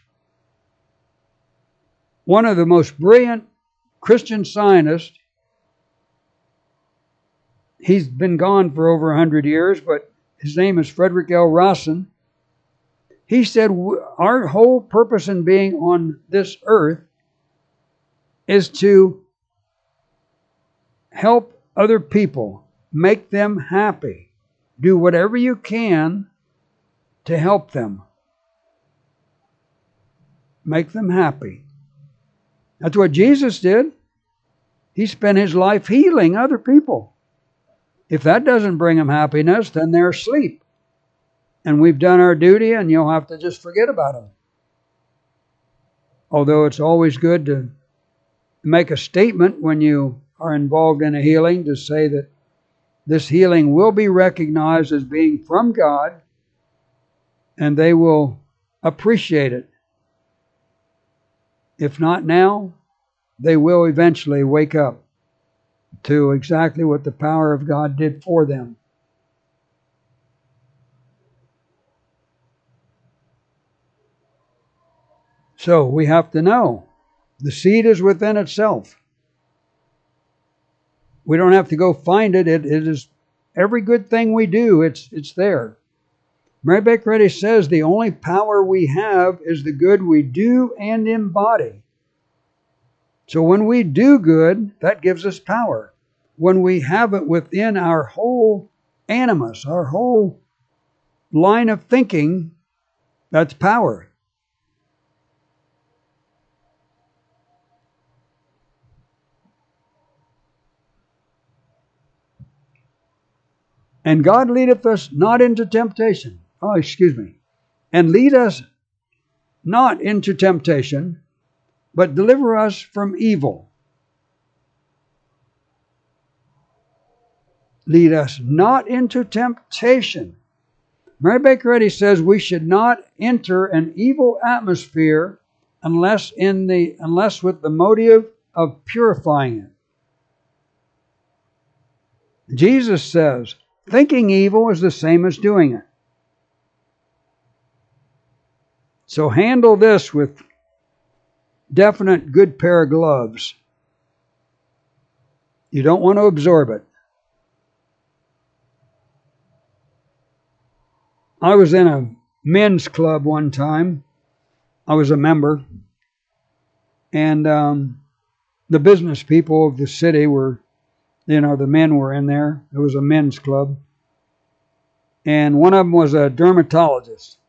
Speaker 1: One of the most brilliant Christian scientists, he's been gone for over 100 years, but his name is Frederick L. Rawson. He said our whole purpose in being on this earth is to help other people, make them happy. Do whatever you can to help them. Make them happy. That's what Jesus did. He spent his life healing other people. If that doesn't bring them happiness, then they're asleep. And we've done our duty, and you'll have to just forget about them. Although it's always good to make a statement when you are involved in a healing, to say that this healing will be recognized as being from God, and they will appreciate it. If not now, they will eventually wake up to exactly what the power of God did for them. So we have to know the seed is within itself. We don't have to go find it. It is every good thing we do, it's there. Mary Baker Eddy says the only power we have is the good we do and embody. So when we do good, that gives us power. When we have it within our whole animus, our whole line of thinking, that's power. And God leadeth us not into temptation. And lead us not into temptation, but deliver us from evil. Lead us not into temptation. Mary Baker Eddy says we should not enter an evil atmosphere unless with the motive of purifying it. Jesus says, thinking evil is the same as doing it. So handle this with definite good pair of gloves. You don't want to absorb it. I was in a men's club one time. I was a member. And the business people of the city were, the men were in there. It was a men's club. And one of them was a dermatologist.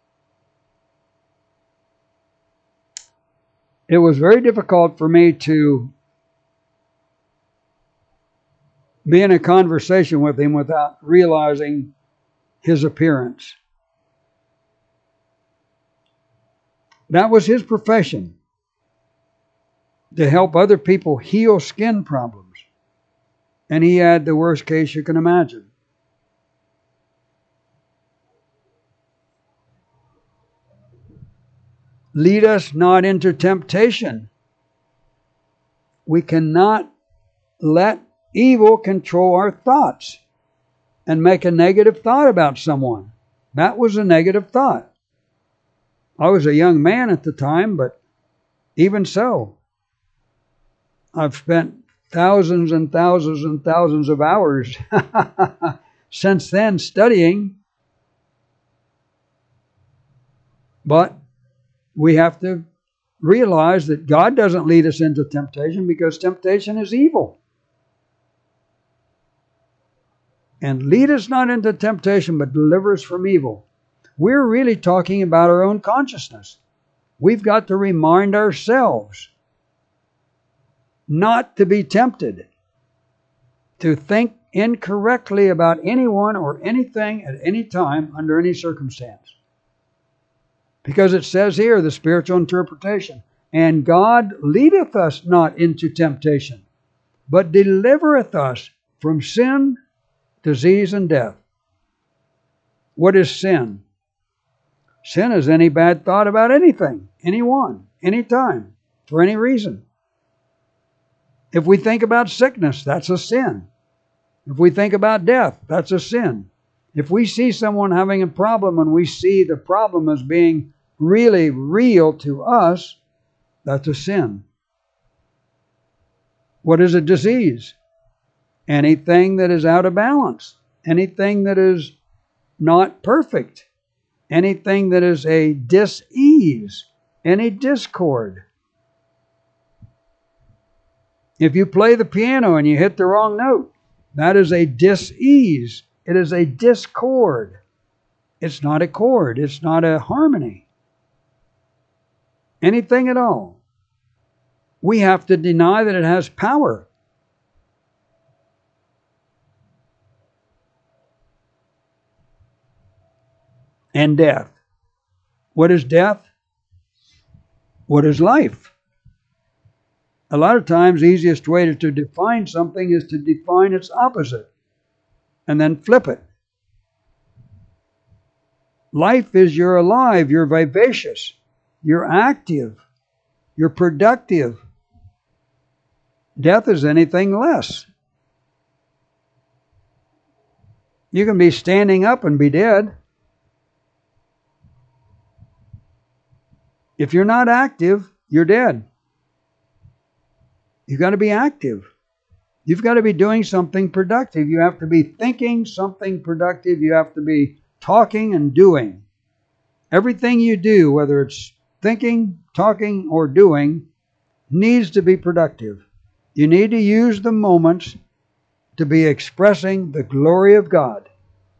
Speaker 1: It was very difficult for me to be in a conversation with him without realizing his appearance. That was his profession, to help other people heal skin problems. And he had the worst case you can imagine. Lead us not into temptation. We cannot let evil control our thoughts and make a negative thought about someone. That was a negative thought. I was a young man at the time, but even so, I've spent thousands and thousands and thousands of hours since then studying. But we have to realize that God doesn't lead us into temptation, because temptation is evil. And lead us not into temptation, but deliver us from evil. We're really talking about our own consciousness. We've got to remind ourselves not to be tempted, to think incorrectly about anyone or anything at any time under any circumstance. Because it says here, the spiritual interpretation, and God leadeth us not into temptation, but delivereth us from sin, disease, and death. What is sin? Sin is any bad thought about anything, anyone, anytime, for any reason. If we think about sickness, that's a sin. If we think about death, that's a sin. If we see someone having a problem and we see the problem as being really real to us, that's a sin. What is a disease? Anything that is out of balance. Anything that is not perfect. Anything that is a dis-ease. Any discord. If you play the piano and you hit the wrong note, that is a dis-ease. It is a discord. It's not a chord. It's not a harmony. Anything at all. We have to deny that it has power. And death. What is death? What is life? A lot of times, the easiest way to define something is to define its opposite and then flip it. Life is you're alive, you're vivacious, you're active, you're productive. Death is anything less. You can be standing up and be dead. If you're not active, you're dead. You've got to be active. You've got to be doing something productive. You have to be thinking something productive. You have to be talking and doing. Everything you do, whether it's thinking, talking, or doing, needs to be productive. You need to use the moments to be expressing the glory of God.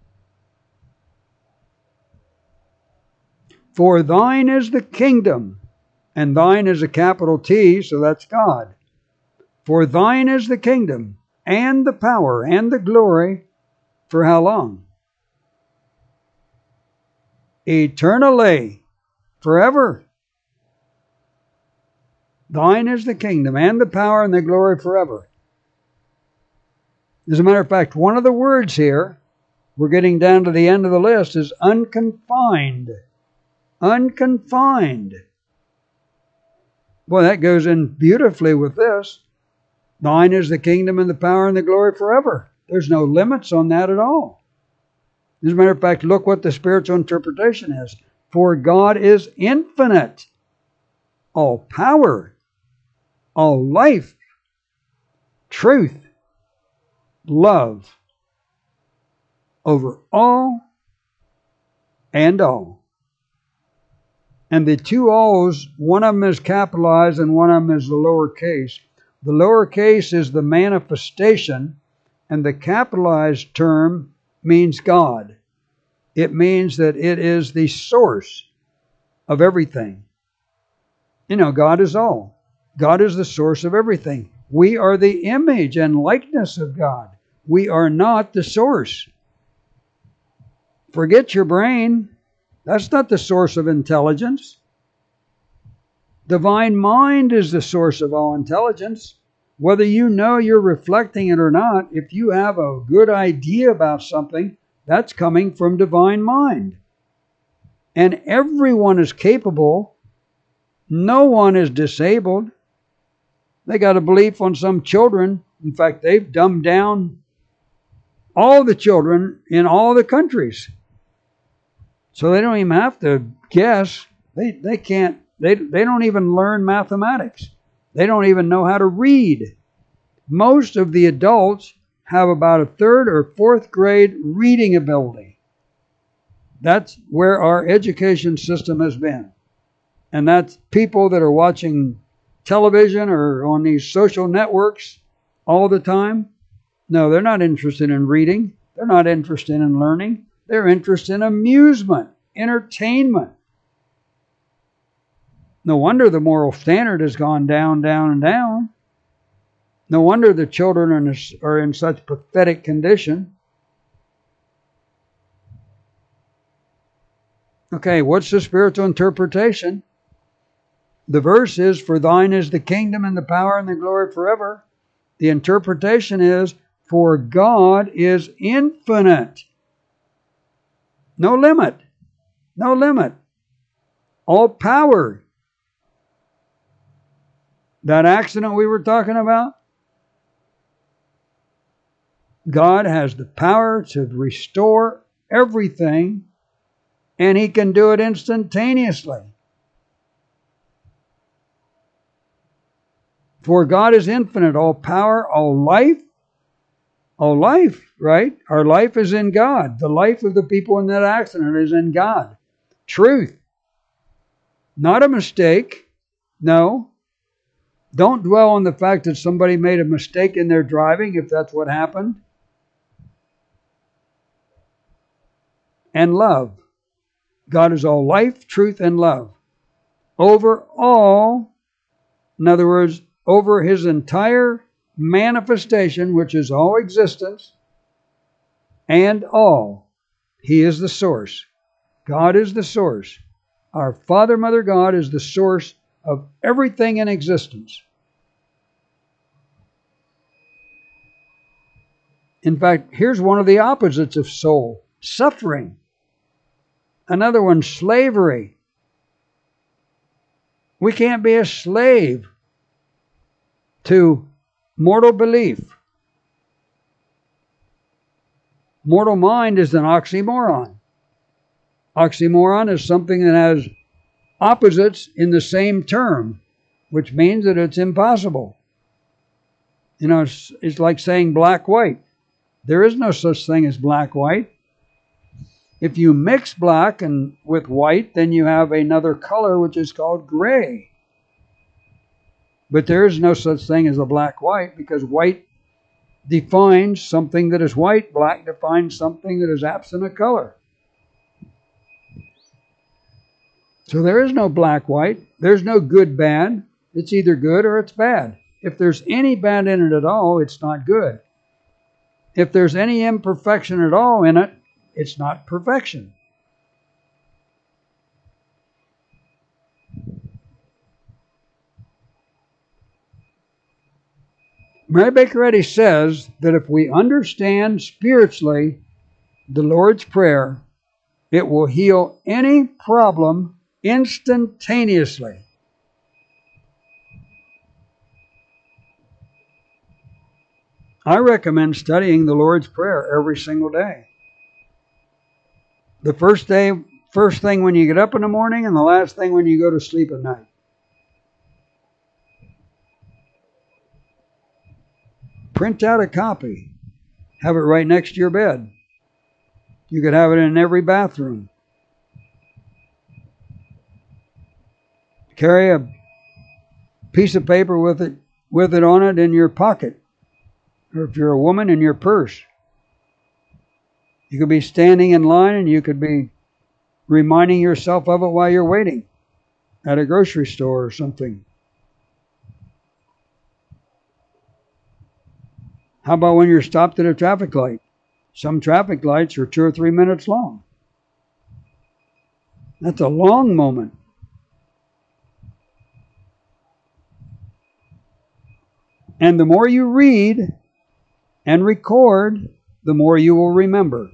Speaker 1: For thine is the kingdom, and thine is a capital T, so that's God. For thine is the kingdom, and the power, and the glory, for how long? Eternally, forever. Thine is the kingdom, and the power, and the glory forever. As a matter of fact, one of the words here, we're getting down to the end of the list, is unconfined. Unconfined. Boy, that goes in beautifully with this. Thine is the kingdom and the power and the glory forever. There's no limits on that at all. As a matter of fact, look what the spiritual interpretation is. For God is infinite, all power, all life, truth, love, over all and all. And the two alls, one of them is capitalized and one of them is the lowercase. The lowercase is the manifestation, and the capitalized term means God. It means that it is the source of everything. You know, God is all. God is the source of everything. We are the image and likeness of God. We are not the source. Forget your brain. That's not the source of intelligence. Divine mind is the source of all intelligence. Whether you know you're reflecting it or not, if you have a good idea about something, that's coming from divine mind. And everyone is capable. No one is disabled. They got a belief on some children. In fact, they've dumbed down all the children in all the countries. So they don't even have to guess. They can't. They don't even learn mathematics. They don't even know how to read. Most of the adults have about a third or fourth grade reading ability. That's where our education system has been. And that's people that are watching television or on these social networks all the time. No, they're not interested in reading. They're not interested in learning. They're interested in amusement, entertainment. No wonder the moral standard has gone down, down, and down. No wonder the children are in such pathetic condition. Okay, what's the spiritual interpretation? The verse is, "For thine is the kingdom and the power and the glory forever." The interpretation is, "For God is infinite." No limit. No limit. All power. That accident we were talking about, God has the power to restore everything, and He can do it instantaneously. For God is infinite, all power, all life, right? Our life is in God. The life of the people in that accident is in God. Truth. Not a mistake. No. Don't dwell on the fact that somebody made a mistake in their driving, if that's what happened. And love. God is all life, truth, and love. Over all, in other words, over His entire manifestation, which is all existence, and all. He is the source. God is the source. Our Father, Mother, God is the source of everything in existence. In fact, here's one of the opposites of soul: suffering. Another one, slavery. We can't be a slave to mortal belief. Mortal mind is an oxymoron. Oxymoron is something that has opposites in the same term, which means that it's impossible. You know, it's like saying black-white. There is no such thing as black-white. If you mix black and with white, then you have another color which is called gray. But there is no such thing as a black-white, because white defines something that is white, black defines something that is absent of color. So there is no black-white. There's no good-bad. It's either good or it's bad. If there's any bad in it at all, it's not good. If there's any imperfection at all in it, it's not perfection. Mary Baker Eddy says that if we understand spiritually the Lord's Prayer, it will heal any problem instantaneously. I recommend studying the Lord's Prayer every single day. The first thing when you get up in the morning, and the last thing when you go to sleep at night. print out a copy. Have it right next to your bed. You could have it in every bathroom. Carry a piece of paper with it on it in your pocket. Or if you're a woman, in your purse. You could be standing in line and you could be reminding yourself of it while you're waiting at a grocery store or something. How about when you're stopped at a traffic light? Some traffic lights are 2 or 3 minutes long. That's a long moment. And the more you read and record, the more you will remember.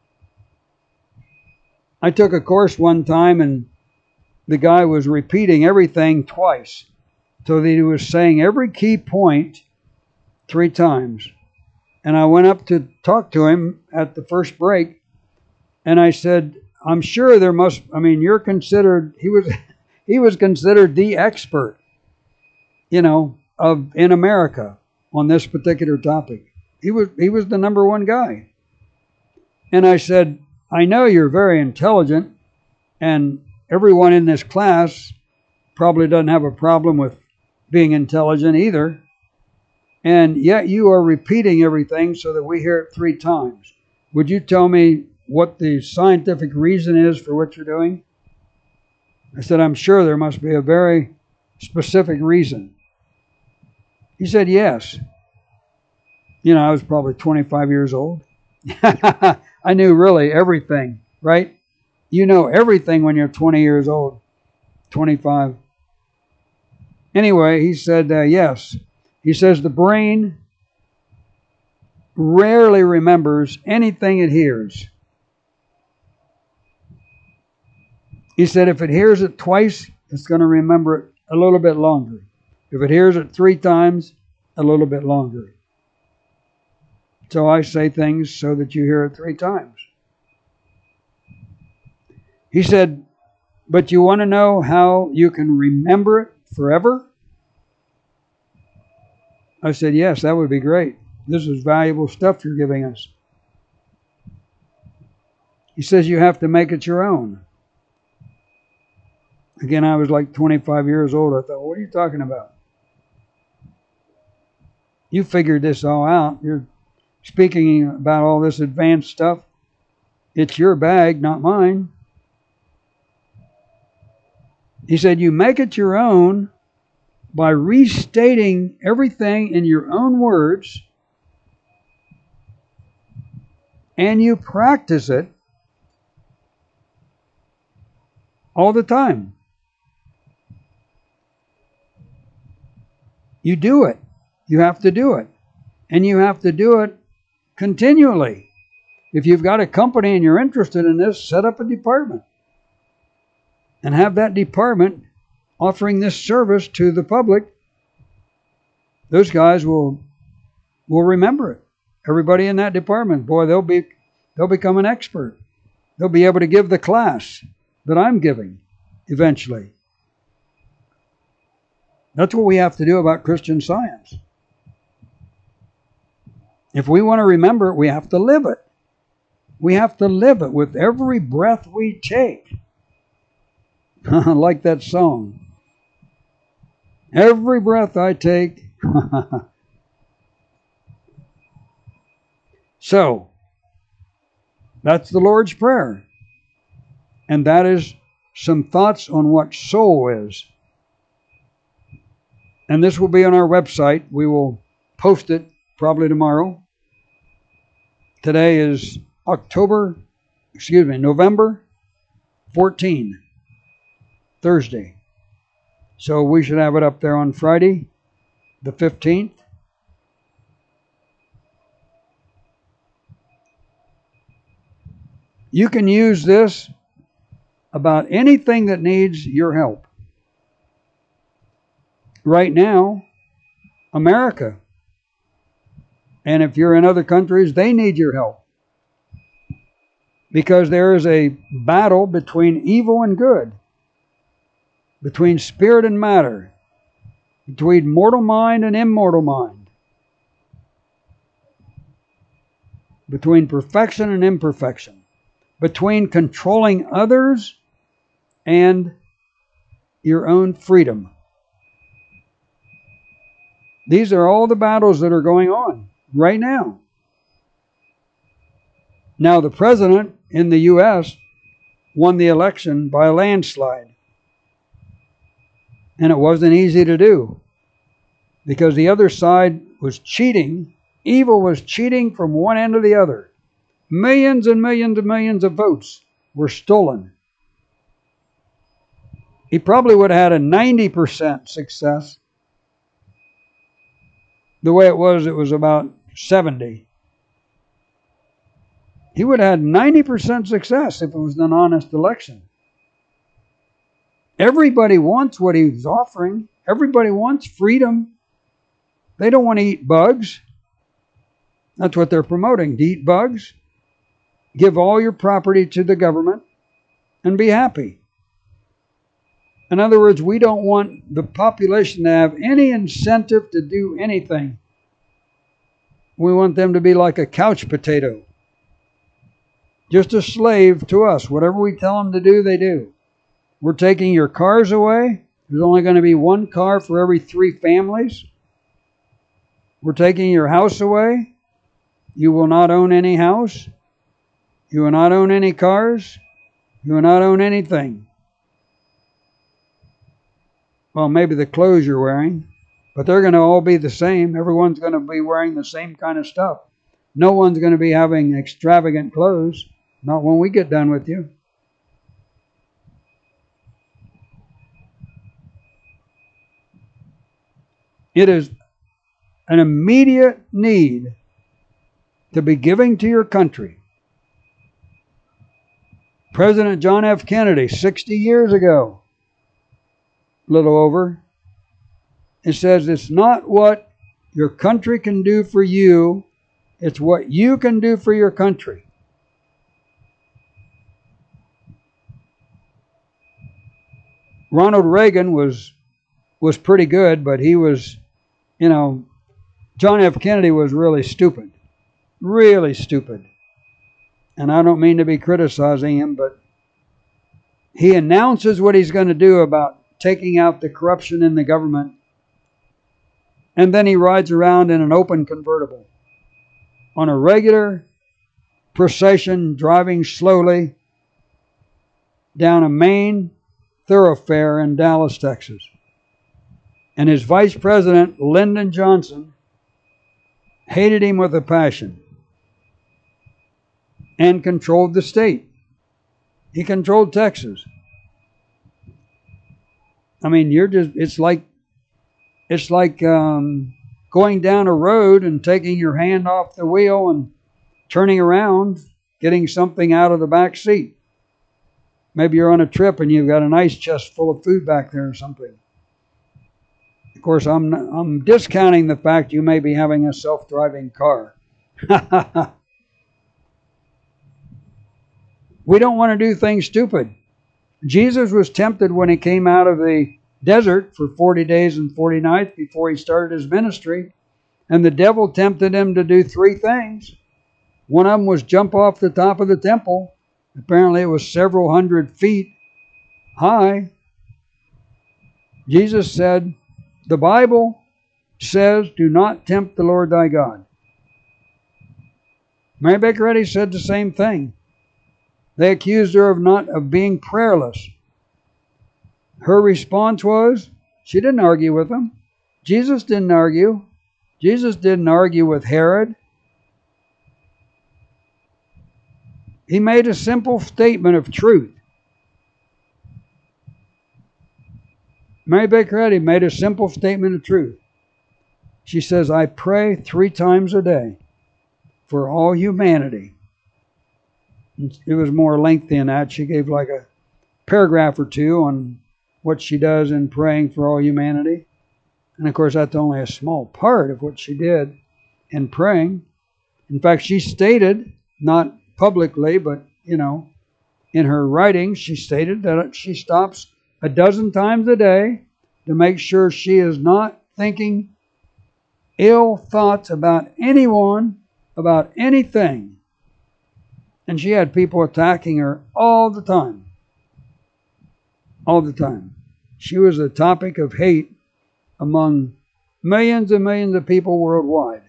Speaker 1: I took a course one time and the guy was repeating everything twice, so that he was saying every key point 3 times. And I went up to talk to him at the first break, and I said, I'm sure there must, you're considered, he was considered the expert, in America on this particular topic. He was the number one guy. And I said, I know you're very intelligent, and everyone in this class probably doesn't have a problem with being intelligent either. And yet you are repeating everything so that we hear it 3 times. Would you tell me what the scientific reason is for what you're doing? I said, I'm sure there must be a very specific reason. He said, yes. I was probably 25 years old. I knew really everything, right? You know everything when you're 20 years old, 25. Anyway, he said, yes. He says the brain rarely remembers anything it hears. He said if it hears it twice, it's going to remember it a little bit longer. If it hears it 3 times, a little bit longer. So I say things so that you hear it 3 times. He said, but you want to know how you can remember it forever? I said, yes, that would be great. This is valuable stuff you're giving us. He says you have to make it your own. Again, I was like 25 years old. I thought, what are you talking about? You figured this all out. You're speaking about all this advanced stuff. It's your bag, not mine. He said, you make it your own by restating everything in your own words, and you practice it all the time. You do it. You have to do it. And you have to do it continually. If you've got a company and you're interested in this, set up a department. And have that department offering this service to the public. Those guys will remember it. Everybody in that department, boy, they'll become an expert. They'll be able to give the class that I'm giving eventually. That's what we have to do about Christian Science. If we want to remember it, we have to live it. We have to live it with every breath we take. Like that song. Every breath I take. So, that's the Lord's Prayer. And that is some thoughts on what soul is. And this will be on our website. We will post it probably tomorrow. Today is November 14, Thursday. So we should have it up there on Friday, the 15th. You can use this about anything that needs your help. Right now, America. And if you're in other countries, they need your help. Because there is a battle between evil and good. Between spirit and matter. Between mortal mind and immortal mind. between perfection and imperfection, between controlling others and your own freedom. These are all the battles that are going on right now. Now, the president in the U.S. won the election by a landslide. And it wasn't easy to do, because the other side was cheating. Evil was cheating from one end to the other. Millions and millions and millions of votes were stolen. He probably would have had a 90% success. The way it was about 70. He would have had 90% success if it was an honest election. Everybody wants what he's offering. Everybody wants freedom. They don't want to eat bugs. That's what they're promoting, to eat bugs. Give all your property to the government and be happy. In other words, we don't want the population to have any incentive to do anything. We want them to be like a couch potato. Just a slave to us. Whatever we tell them to do, they do. We're taking your cars away. There's only going to be one car for every 3 families. We're taking your house away. You will not own any house. You will not own any cars. You will not own anything. Well, maybe the clothes you're wearing, but they're going to all be the same. Everyone's going to be wearing the same kind of stuff. No one's going to be having extravagant clothes. Not when we get done with you. It is an immediate need to be giving to your country. President John F. Kennedy, 60 years ago, a little over, it says it's not what your country can do for you, it's what you can do for your country. Ronald Reagan was pretty good, but he was, John F. Kennedy was really stupid. Really stupid. And I don't mean to be criticizing him, but he announces what he's going to do about taking out the corruption in the government. And then he rides around in an open convertible on a regular procession, driving slowly down a main thoroughfare in Dallas, Texas. And his vice president, Lyndon Johnson, hated him with a passion and controlled the state. He controlled Texas. I mean, it's like going down a road and taking your hand off the wheel and turning around, getting something out of the back seat. Maybe you're on a trip and you've got an ice chest full of food back there or something. Of course, I'm discounting the fact you may be having a self-driving car. We don't want to do things stupid. Jesus was tempted when he came out of the desert for 40 days and 40 nights before he started his ministry. And the devil tempted him to do 3 things. One of them was jump off the top of the temple. Apparently it was several hundred feet high. Jesus said, the Bible says, do not tempt the Lord thy God. Mary Baker Eddy said the same thing. They accused her of being prayerless. Her response was, she didn't argue with them. Jesus didn't argue. Jesus didn't argue with Herod. He made a simple statement of truth. Mary Baker Eddy made a simple statement of truth. She says, I pray 3 times a day for all humanity. It was more lengthy than that. She gave like a paragraph or 2 on what she does in praying for all humanity. And of course, that's only a small part of what she did in praying. In fact, she stated, not publicly, but, in her writings, she stated that she stops a dozen times a day to make sure she is not thinking ill thoughts about anyone, about anything, And she had people attacking her all the time. All the time. She was a topic of hate among millions and millions of people worldwide.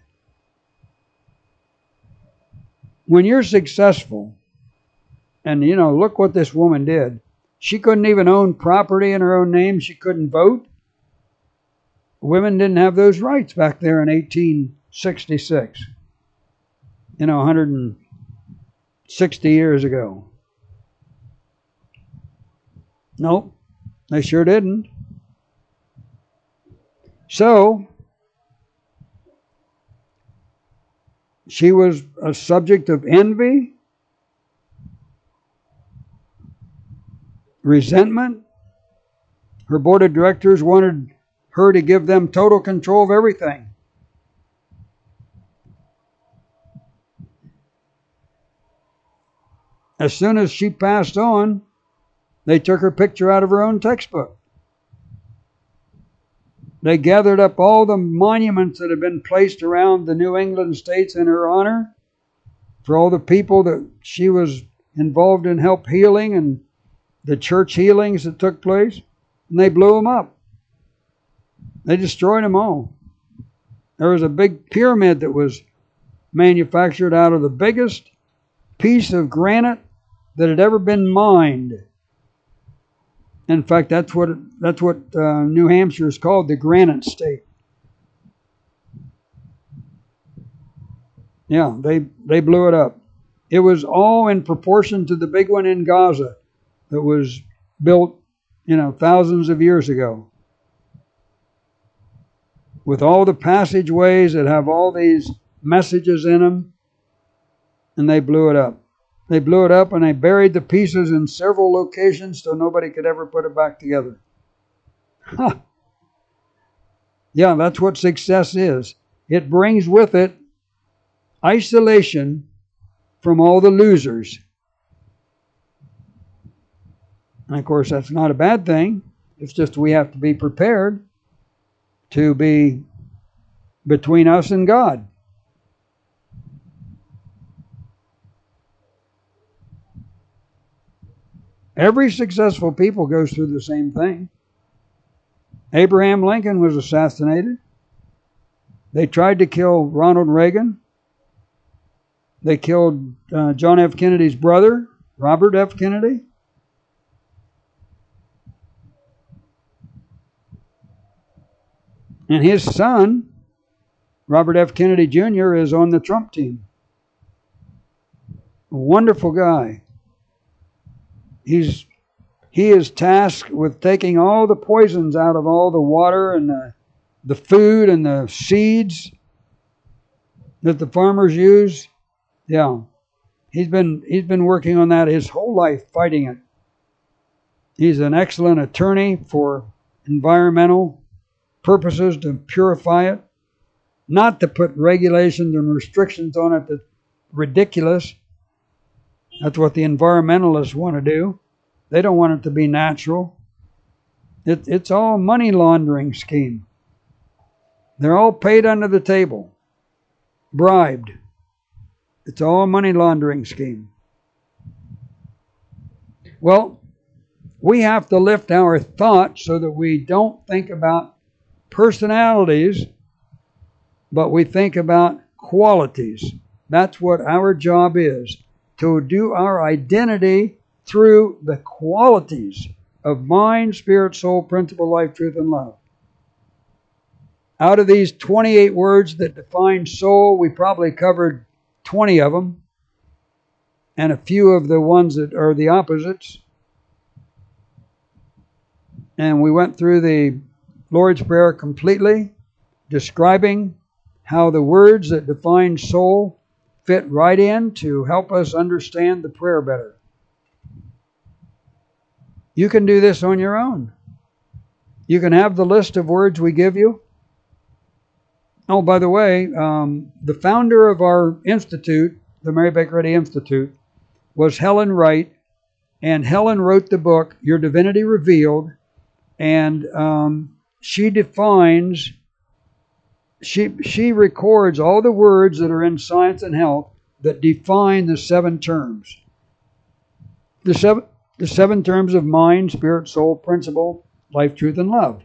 Speaker 1: When you're successful, and look what this woman did. She couldn't even own property in her own name. She couldn't vote. Women didn't have those rights back there in 1866. 160 years ago. Nope, they sure didn't. So, she was a subject of envy, resentment. Her board of directors wanted her to give them total control of everything. As soon as she passed on, they took her picture out of her own textbook. They gathered up all the monuments that had been placed around the New England states in her honor for all the people that she was involved in help healing and the church healings that took place, and they blew them up. They destroyed them all. There was a big pyramid that was manufactured out of the biggest piece of granite that had ever been mined. In fact, that's what New Hampshire is called, the Granite State. Yeah, they blew it up. It was all in proportion to the big one in Gaza that was built, thousands of years ago. With all the passageways that have all these messages in them, and they blew it up. They blew it up and they buried the pieces in several locations so nobody could ever put it back together. Huh. Yeah, that's what success is. It brings with it isolation from all the losers. And of course, that's not a bad thing. It's just we have to be prepared to be between us and God. Every successful people goes through the same thing. Abraham Lincoln was assassinated. They tried to kill Ronald Reagan. They killed John F. Kennedy's brother, Robert F. Kennedy. And his son, Robert F. Kennedy Jr., is on the Trump team. A wonderful guy. He is tasked with taking all the poisons out of all the water and the food and the seeds that the farmers use. Yeah, he's been working on that his whole life, fighting it. He's an excellent attorney for environmental purposes, to purify it, not to put regulations and restrictions on it that's ridiculous. That's what the environmentalists want to do. They don't want it to be natural. It's all money laundering scheme. They're all paid under the table, bribed. It's all a money laundering scheme. Well, we have to lift our thoughts so that we don't think about personalities, but we think about qualities. That's what our job is, to do our identity through the qualities of mind, spirit, soul, principle, life, truth, and love. Out of these 28 words that define soul, we probably covered 20 of them, and a few of the ones that are the opposites. And we went through the Lord's Prayer completely, describing how the words that define soul fit right in to help us understand the prayer better. You can do this on your own. You can have the list of words we give you. Oh, by the way, the founder of our institute, the Mary Baker Eddy Institute, was Helen Wright, and Helen wrote the book, Your Divinity Revealed, and she defines, she records all the words that are in Science and Health that define the 7 terms. The seven terms of mind, spirit, soul, principle, life, truth, and love.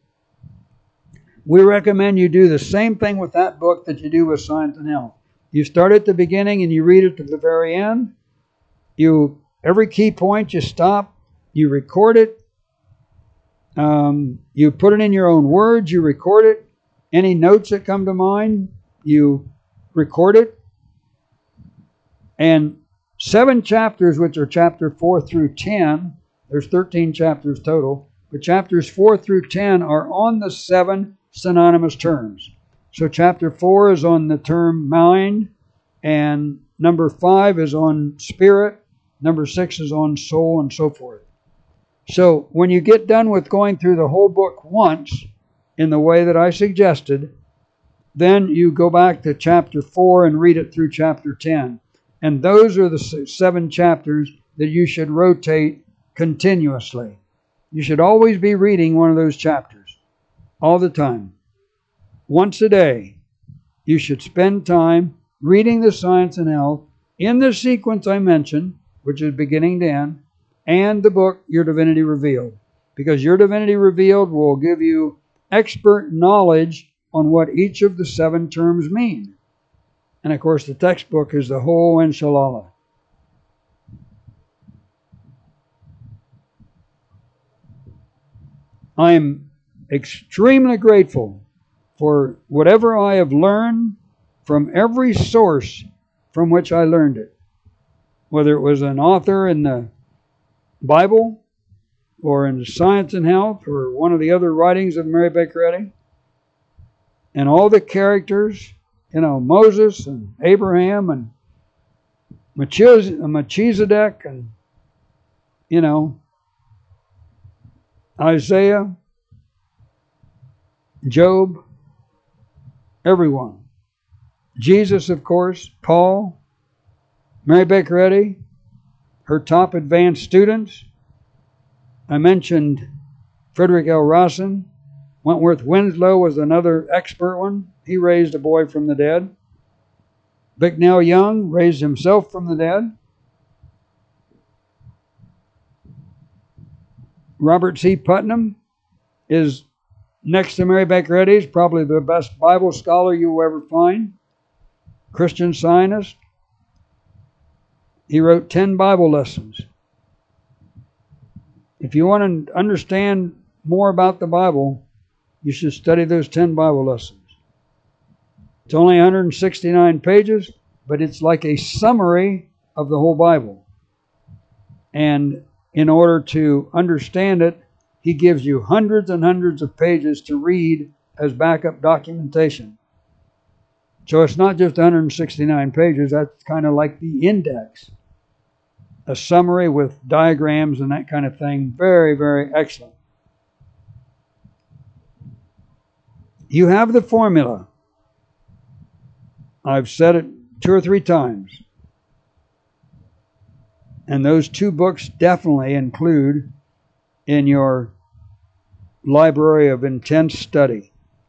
Speaker 1: We recommend you do the same thing with that book that you do with Science and Health. You start at the beginning and you read it to the very end. Every key point you stop, you record it. You put it in your own words, you record it. Any notes that come to mind, you record it. And 7 chapters, which are chapter 4 through 10, there's 13 chapters total, but chapters 4 through 10 are on the 7 synonymous terms. So chapter 4 is on the term mind, and number 5 is on spirit, number 6 is on soul, and so forth. So when you get done with going through the whole book once, in the way that I suggested, then you go back to chapter 4 and read it through chapter 10. And those are the 7 chapters that you should rotate continuously. You should always be reading one of those chapters, all the time. Once a day, you should spend time reading the Science and Health in the sequence I mentioned, which is beginning to end, and the book, Your Divinity Revealed. Because Your Divinity Revealed will give you expert knowledge on what each of the 7 terms mean. And of course, the textbook is the whole enchilada. I am extremely grateful for whatever I have learned from every source from which I learned it. Whether it was an author in the Bible, or in Science and Health, or one of the other writings of Mary Baker Eddy. And all the characters, Moses and Abraham and Melchizedek and, Isaiah, Job, everyone. Jesus, of course, Paul, Mary Baker Eddy, her top advanced students. I mentioned Frederick L. Rawson. Wentworth Winslow was another expert one. He raised a boy from the dead. Bicknell Young raised himself from the dead. Robert C. Putnam is, next to Mary Baker Eddy, is probably the best Bible scholar you will ever find. Christian Scientist. He wrote 10 Bible lessons. If you want to understand more about the Bible, you should study those 10 Bible lessons. It's only 169 pages, but it's like a summary of the whole Bible. And in order to understand it, he gives you hundreds and hundreds of pages to read as backup documentation. So it's not just 169 pages, that's kind of like the index. A summary with diagrams and that kind of thing. Very, very excellent. You have the formula. I've said it 2 or 3 times. And those 2 books definitely include in your library of intense study.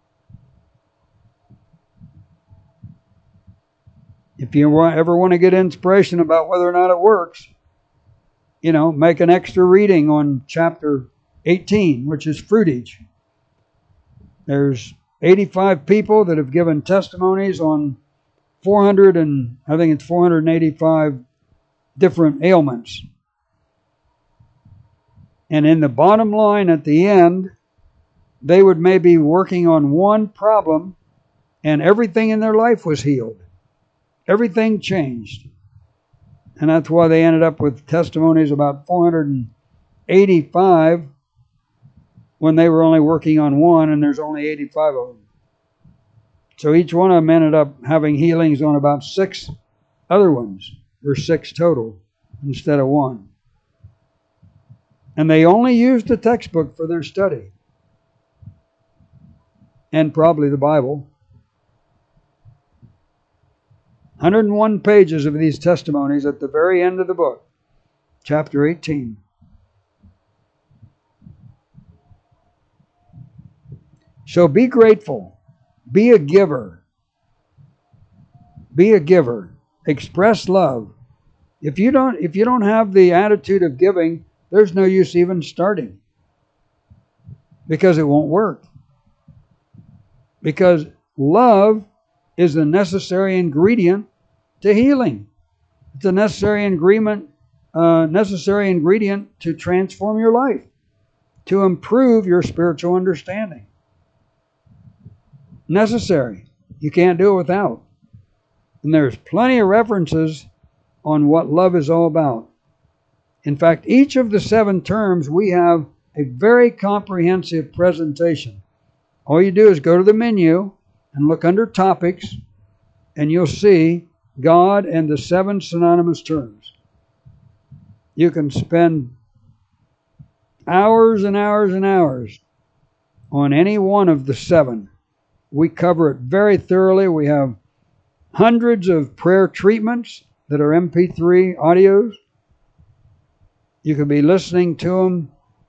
Speaker 1: If you ever want to get inspiration about whether or not it works, make an extra reading on chapter 18, which is fruitage. There's 85 people that have given testimonies on 485 different ailments. And in the bottom line at the end, they would maybe working on one problem and everything in their life was healed. Everything changed. And that's why they ended up with testimonies about 485 when they were only working on one, and there's only 85 of them. So each one of them ended up having healings on about 6 other ones. There's 6 total instead of 1. And they only used the textbook for their study. And probably the Bible. 101 pages of these testimonies at the very end of the book, chapter 18. So be grateful. Be a giver. Be a giver. Express love. If you don't have the attitude of giving, there's no use even starting, because it won't work. Because love is a necessary ingredient to healing. It's a necessary ingredient to transform your life, to improve your spiritual understanding. Necessary. You can't do it without. And there's plenty of references on what love is all about. In fact, each of the 7 terms, we have a very comprehensive presentation. All you do is go to the menu and look under topics, and you'll see God and the 7 synonymous terms. You can spend hours and hours and hours on any one of the 7. We cover it very thoroughly. We have hundreds of prayer treatments that are MP3 audios. You could be listening to them,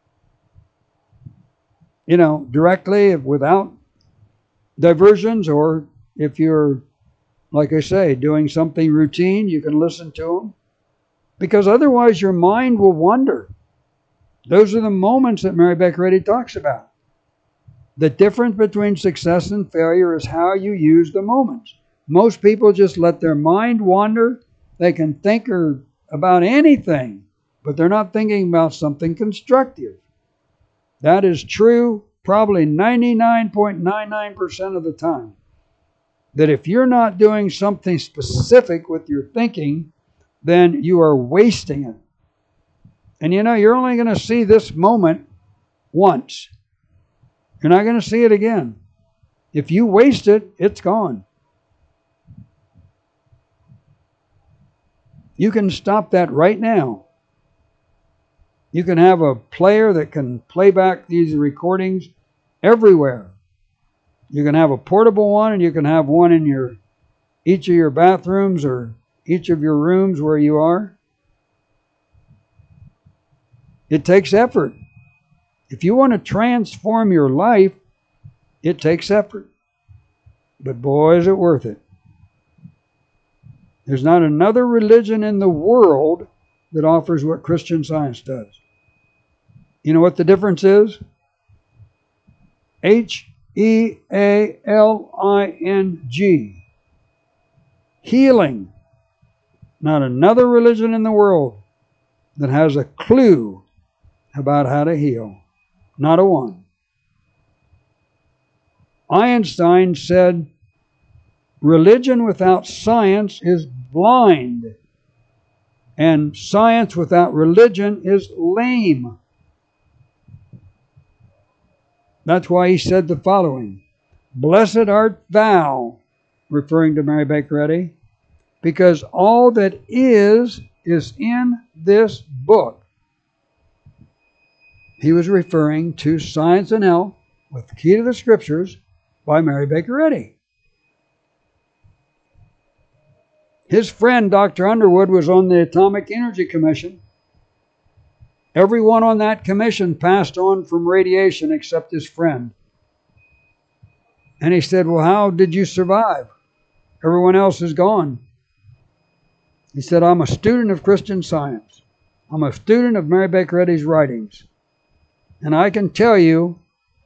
Speaker 1: directly without diversions, or if you're, like I say, doing something routine, you can listen to them, because otherwise your mind will wander. Those are the moments that Mary Baker Eddy talks about. The difference between success and failure is how you use the moments. Most people just let their mind wander. They can think about anything, but they're not thinking about something constructive. That is true probably 99.99% of the time. That if you're not doing something specific with your thinking, then you are wasting it. And you're only going to see this moment once. You're not going to see it again. If you waste it, it's gone. You can stop that right now. You can have a player that can play back these recordings everywhere. You can have a portable one, and you can have one in each of your bathrooms or each of your rooms where you are. It takes effort. If you want to transform your life, it takes effort. But boy, is it worth it. There's not another religion in the world that offers what Christian Science does. You know what the difference is? Healing. Healing. Not another religion in the world that has a clue about how to heal. Not a one. Einstein said, religion without science is blind, and science without religion is lame. That's why he said the following: blessed art thou, referring to Mary Baker Eddy, because all that is in this book. He was referring to Science and Health with the Key to the Scriptures by Mary Baker Eddy. His friend, Dr. Underwood, was on the Atomic Energy Commission. Everyone on that commission passed on from radiation except his friend. And he said, well, how did you survive? Everyone else is gone. He said, I'm a student of Christian Science. I'm a student of Mary Baker Eddy's writings. And I can tell you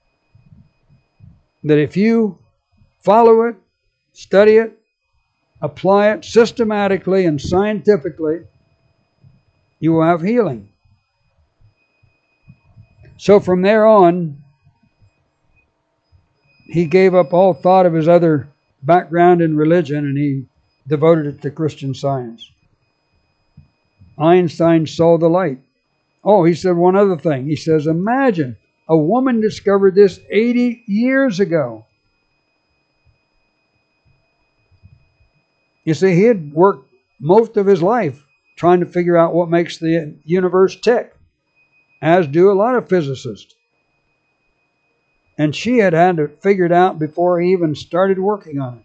Speaker 1: that if you follow it, study it, apply it systematically and scientifically, you will have healing. So from there on, he gave up all thought of his other background in religion, and he devoted it to Christian Science. Einstein saw the light. Oh, he said one other thing. He says, imagine, a woman discovered this 80 years ago. You see, he had worked most of his life trying to figure out what makes the universe tick, as do a lot of physicists. And she had it figured out before he even started working on it.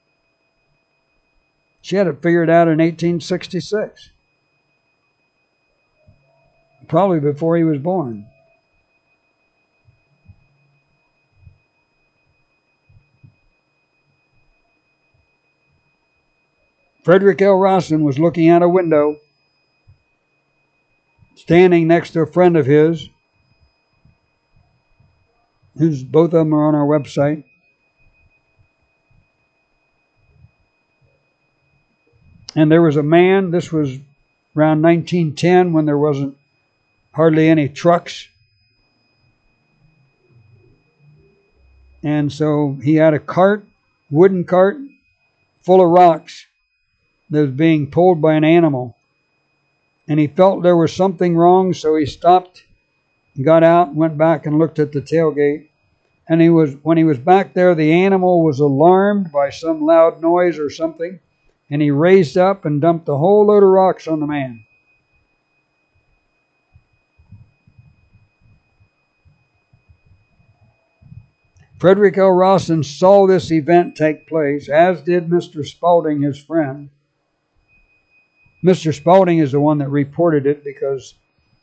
Speaker 1: She had it figured out in 1866. Probably before he was born. Frederick L. Rawson was looking out a window, standing next to a friend of his, who's both of them are on our website. And there was a man, this was around 1910 when there wasn't hardly any trucks. And so he had a cart, wooden cart, full of rocks that was being pulled by an animal. And he felt there was something wrong, so he stopped, got out, went back and looked at the tailgate. And when he was back there, the animal was alarmed by some loud noise or something. And he raised up and dumped a whole load of rocks on the man. Frederick L. Rawson saw this event take place, as did Mr. Spaulding, his friend. Mr. Spaulding is the one that reported it because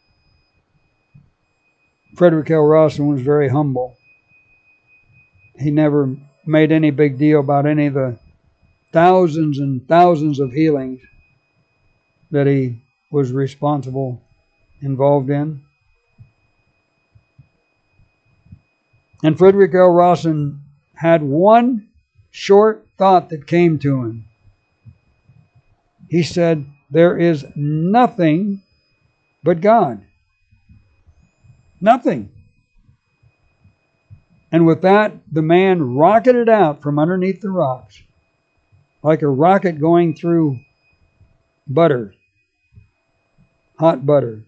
Speaker 1: Frederick L. Rawson was very humble. He never made any big deal about any of the thousands and thousands of healings that he was involved in. And Frederick L. Rawson had one short thought that came to him. He said, "There is nothing but God." Nothing. And with that, the man rocketed out from underneath the rocks, like a rocket going through butter, hot butter,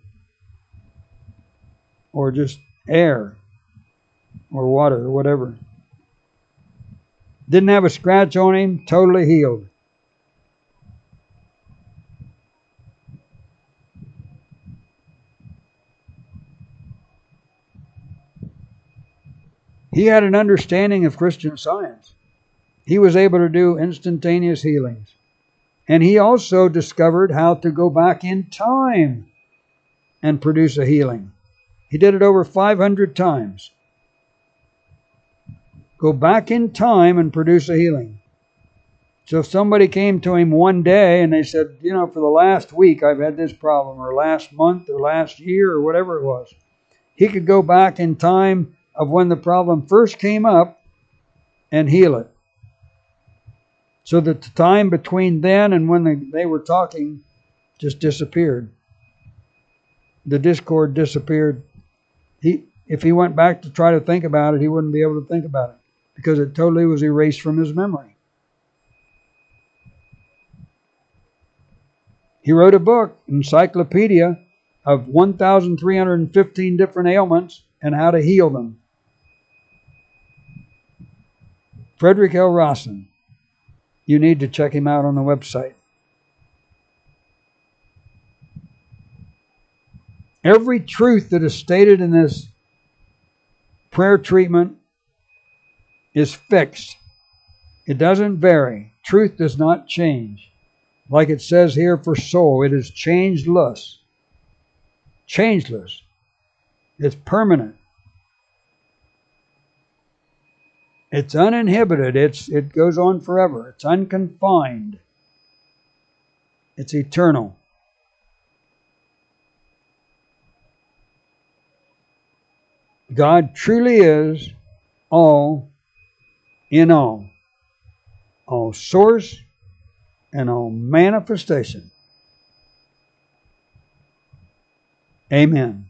Speaker 1: or just air, or water, or whatever. Didn't have a scratch on him, totally healed. He had an understanding of Christian Science. He was able to do instantaneous healings. And he also discovered how to go back in time and produce a healing. He did it over 500 times. Go back in time and produce a healing. So if somebody came to him one day and they said, for the last week I've had this problem, or last month, or last year, or whatever it was, he could go back in time of when the problem first came up and heal it. So that the time between then and when they were talking just disappeared. The discord disappeared. If he went back to try to think about it, he wouldn't be able to think about it because it totally was erased from his memory. He wrote a book, encyclopedia, of 1,315 different ailments and how to heal them. Frederick L. Rawson. You need to check him out on the website. Every truth that is stated in this prayer treatment is fixed. It doesn't vary. Truth does not change. Like it says here for soul, it is changeless. Changeless. It's permanent. It's uninhibited. It goes on forever. It's unconfined. It's eternal. God truly is all in all source and all manifestation. Amen.